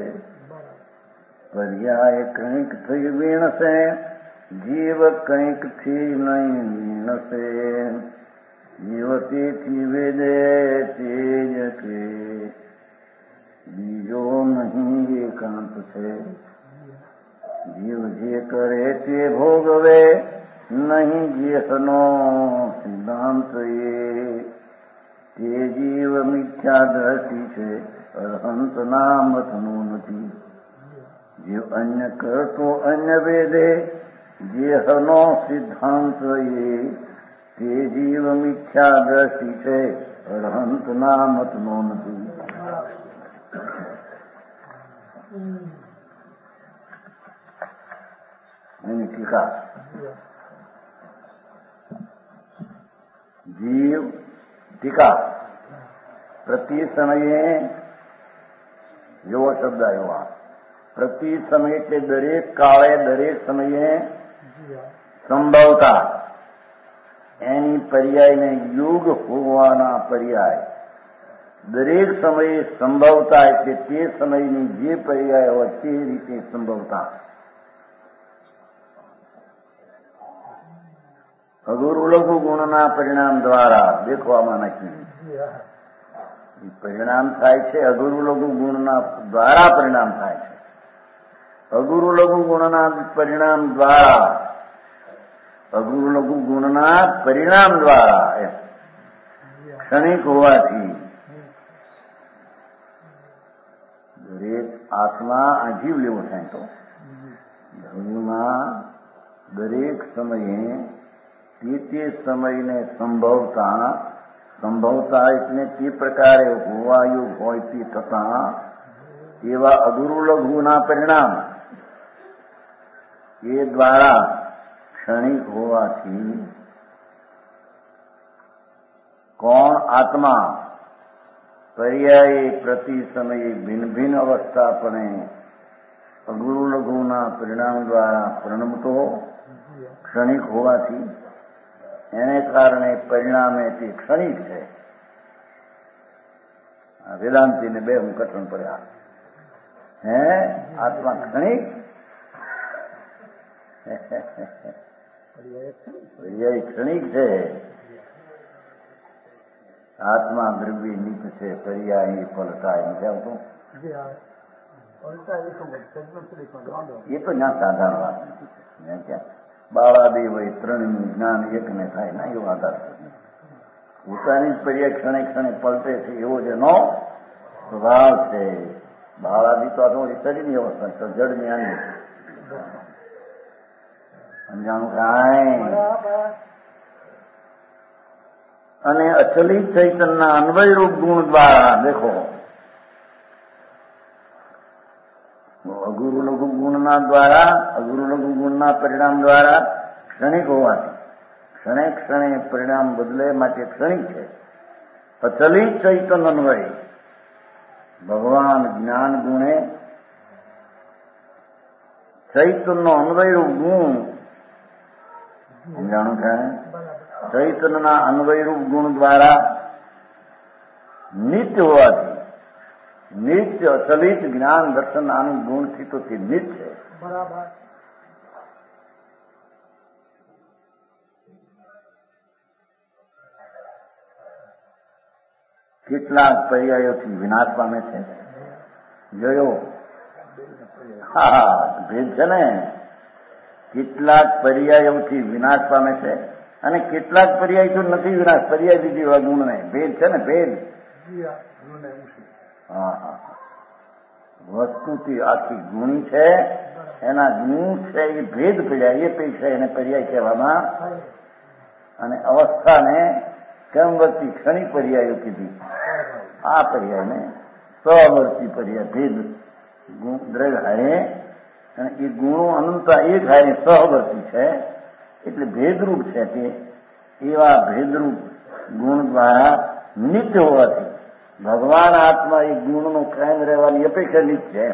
પર્યાય કંઈક થી વીણશે જીવ કંઈક થી નહીં વીણશે, જીવ તેથી વેદે તેજ કે બીજો નહીં એકાંત છે. જીવ જે કરે તે ભોગવે નહીં જેહનો સિદ્ધાંત એ, તે જીવ મિથ્યા દ્રષ્ટિ છે અરહંત નામતનું નથી. जीव अन्य करतो अन्य वेदे જેહનો સિદ્ધાંત એ તે જીવ મિથ્યા દ્રષ્ટિ છે અરહંતના મતનો નથી. એની ટીકા જીવ ટીકા પ્રતિ સમયે જેવો શબ્દ આવ્યો આ પ્રતિ સમય કે દરેક કાળે દરેક સમયે સંભવતા એની પર્યાયને યુગ હોવાના પર્યાય દરેક સમયે સંભવતા એટલે તે સમયની જે પર્યાય હોય તે રીતે સંભવતા. અઘોર લઘુ ગુણના પરિણામ દ્વારા દેખવામાં નથી. પરિણામ થાય છે અઘોર લઘુ ગુણના દ્વારા પરિણામ થાય છે. અઘોર લઘુ ગુણના પરિણામ દ્વારા અઘોર લઘુ ગુણના પરિણામ દ્વારા ક્ષણિક હોવાથી દરેક આત્મા આ જીવ લેવો થાય તો ધર્મના દરેક સમયે તે સમયને સંભવતા એટલે તે પ્રકારે હોવાયું હોય તે થતા એવા અઘોર લઘુના પરિણામ એ દ્વારા ક્ષણિક હોવાથી કોણ આત્મા પર્યાયે પ્રતિ સમયે ભિન્ન ભિન્ન અવસ્થાપણે અઘોર લઘુના પરિણામ દ્વારા પરિણમતો ક્ષણિક હોવાથી એને કારણે પરિણામે તે ક્ષણિક છે. વેદાંતિને બે હું કઠણ પડ્યા. હે આત્મા ક્ષણિક પર્યાય ક્ષણિક છે. આત્મા દ્રવ્ય નીત છે. પર્યાય પલટાય નથી આવતું. એ તો જ્યાં સાધારણ વાત નથી. ક્યાં બાળાદેવ હોય ત્રણનું જ્ઞાન એકને થાય ના એવો આધાર પોતાની જ પર્યાય ક્ષણે ક્ષણે પલટે છે એવો જેનો સ્વભાવ છે. બાળાદી તો આ શરીરની અવસ્થા છે જડ જ્ઞાની સમજાણું કાંઈ. અને અચલિત ચૈતનના અન્વયરૂપ ગુણ દ્વારા દેખો અઘોર લઘુ ગુણના દ્વારા અઘોર લઘુ ગુણના પરિણામ દ્વારા ક્ષણિક હોવાથી ક્ષણે ક્ષણે પરિણામ બદલે માટે ક્ષણિક છે. અચલિત ચૈતન અન્વય ભગવાન જ્ઞાન ગુણે ચૈતનનો અન્વયરૂપ ગુણ સમજાણું છે. ચૈતનના અન્વયરૂપ ગુણ દ્વારા નિત્ય હોવાથી નિત્ય અચલિત જ્ઞાન દર્શન આનું ગુણથી તો તે નિત્ય છે. બરાબર. કેટલાક પર્યાયોથી વિનાશ પામે છે. જોયો હા ભેદ છે ને. કેટલાક પર્યાયોથી વિનાશ પામે છે અને કેટલાક પર્યાય તો નથી વિનાશ. પર્યાય બીજી એવા ગુણ ને ભેદ છે ને ભેદ. હા વસ્તુથી આખી ગુણી છે એના ગુણ છે એ ભેદ પડ્યા એ પૈસા એને પર્યાય કહેવામાં. અને અવસ્થાને ક્રમવર્તી ક્ષણિક પર્યાયો કીધી. આ પર્યાયને સહવર્તી પર્યાય ભેદ દ્રવ્ય હારે અને એ ગુણો અનંતા એક હારે સહવર્તી છે એટલે ભેદરૂપ છે. તે એવા ભેદરૂપ ગુણ દ્વારા નિત્ય હોવાથી ભગવાન આત્મા એ ગુણનો કાયમ રહેવાની અપેક્ષા નિત્ય છે.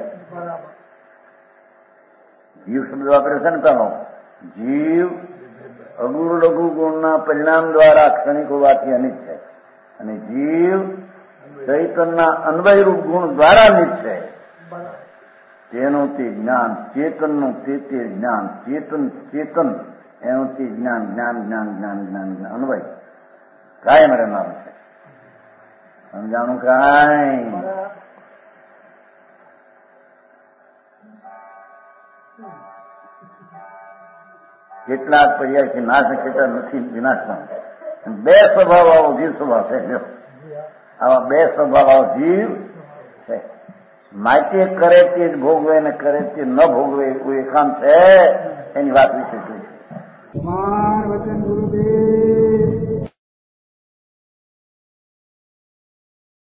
જીવ શબ્દ વાપર્યો છે ને પેલો જીવ અઘોર લઘુ ગુણના પરિણામ દ્વારા ક્ષણિક હોવાથી અનિત્ય છે અને જીવ ચૈતનના અન્વયરૂપ ગુણ દ્વારા નિત્ય છે. તેનું તે જ્ઞાન ચેતનનું તે જ્ઞાન ચેતન એનું તે જ્ઞાન જ્ઞાન અન્વય કાયમ રહેનારું છે. સમજાણું કાંઈ. કેટલાક પર્યાયથી નાશ કેટલા નથી વિનાશ પામે. બે સ્વભાવ આવો જીવ સ્વભાવ છે. આવા બે સ્વભાવ આવો જીવ છે. માટે કરે તે જ ભોગવે ને કરે તે ન ભોગવે એવું એકાંત છે એની વાત વિશે જોઈશું. માન વચન ગુરુદેવ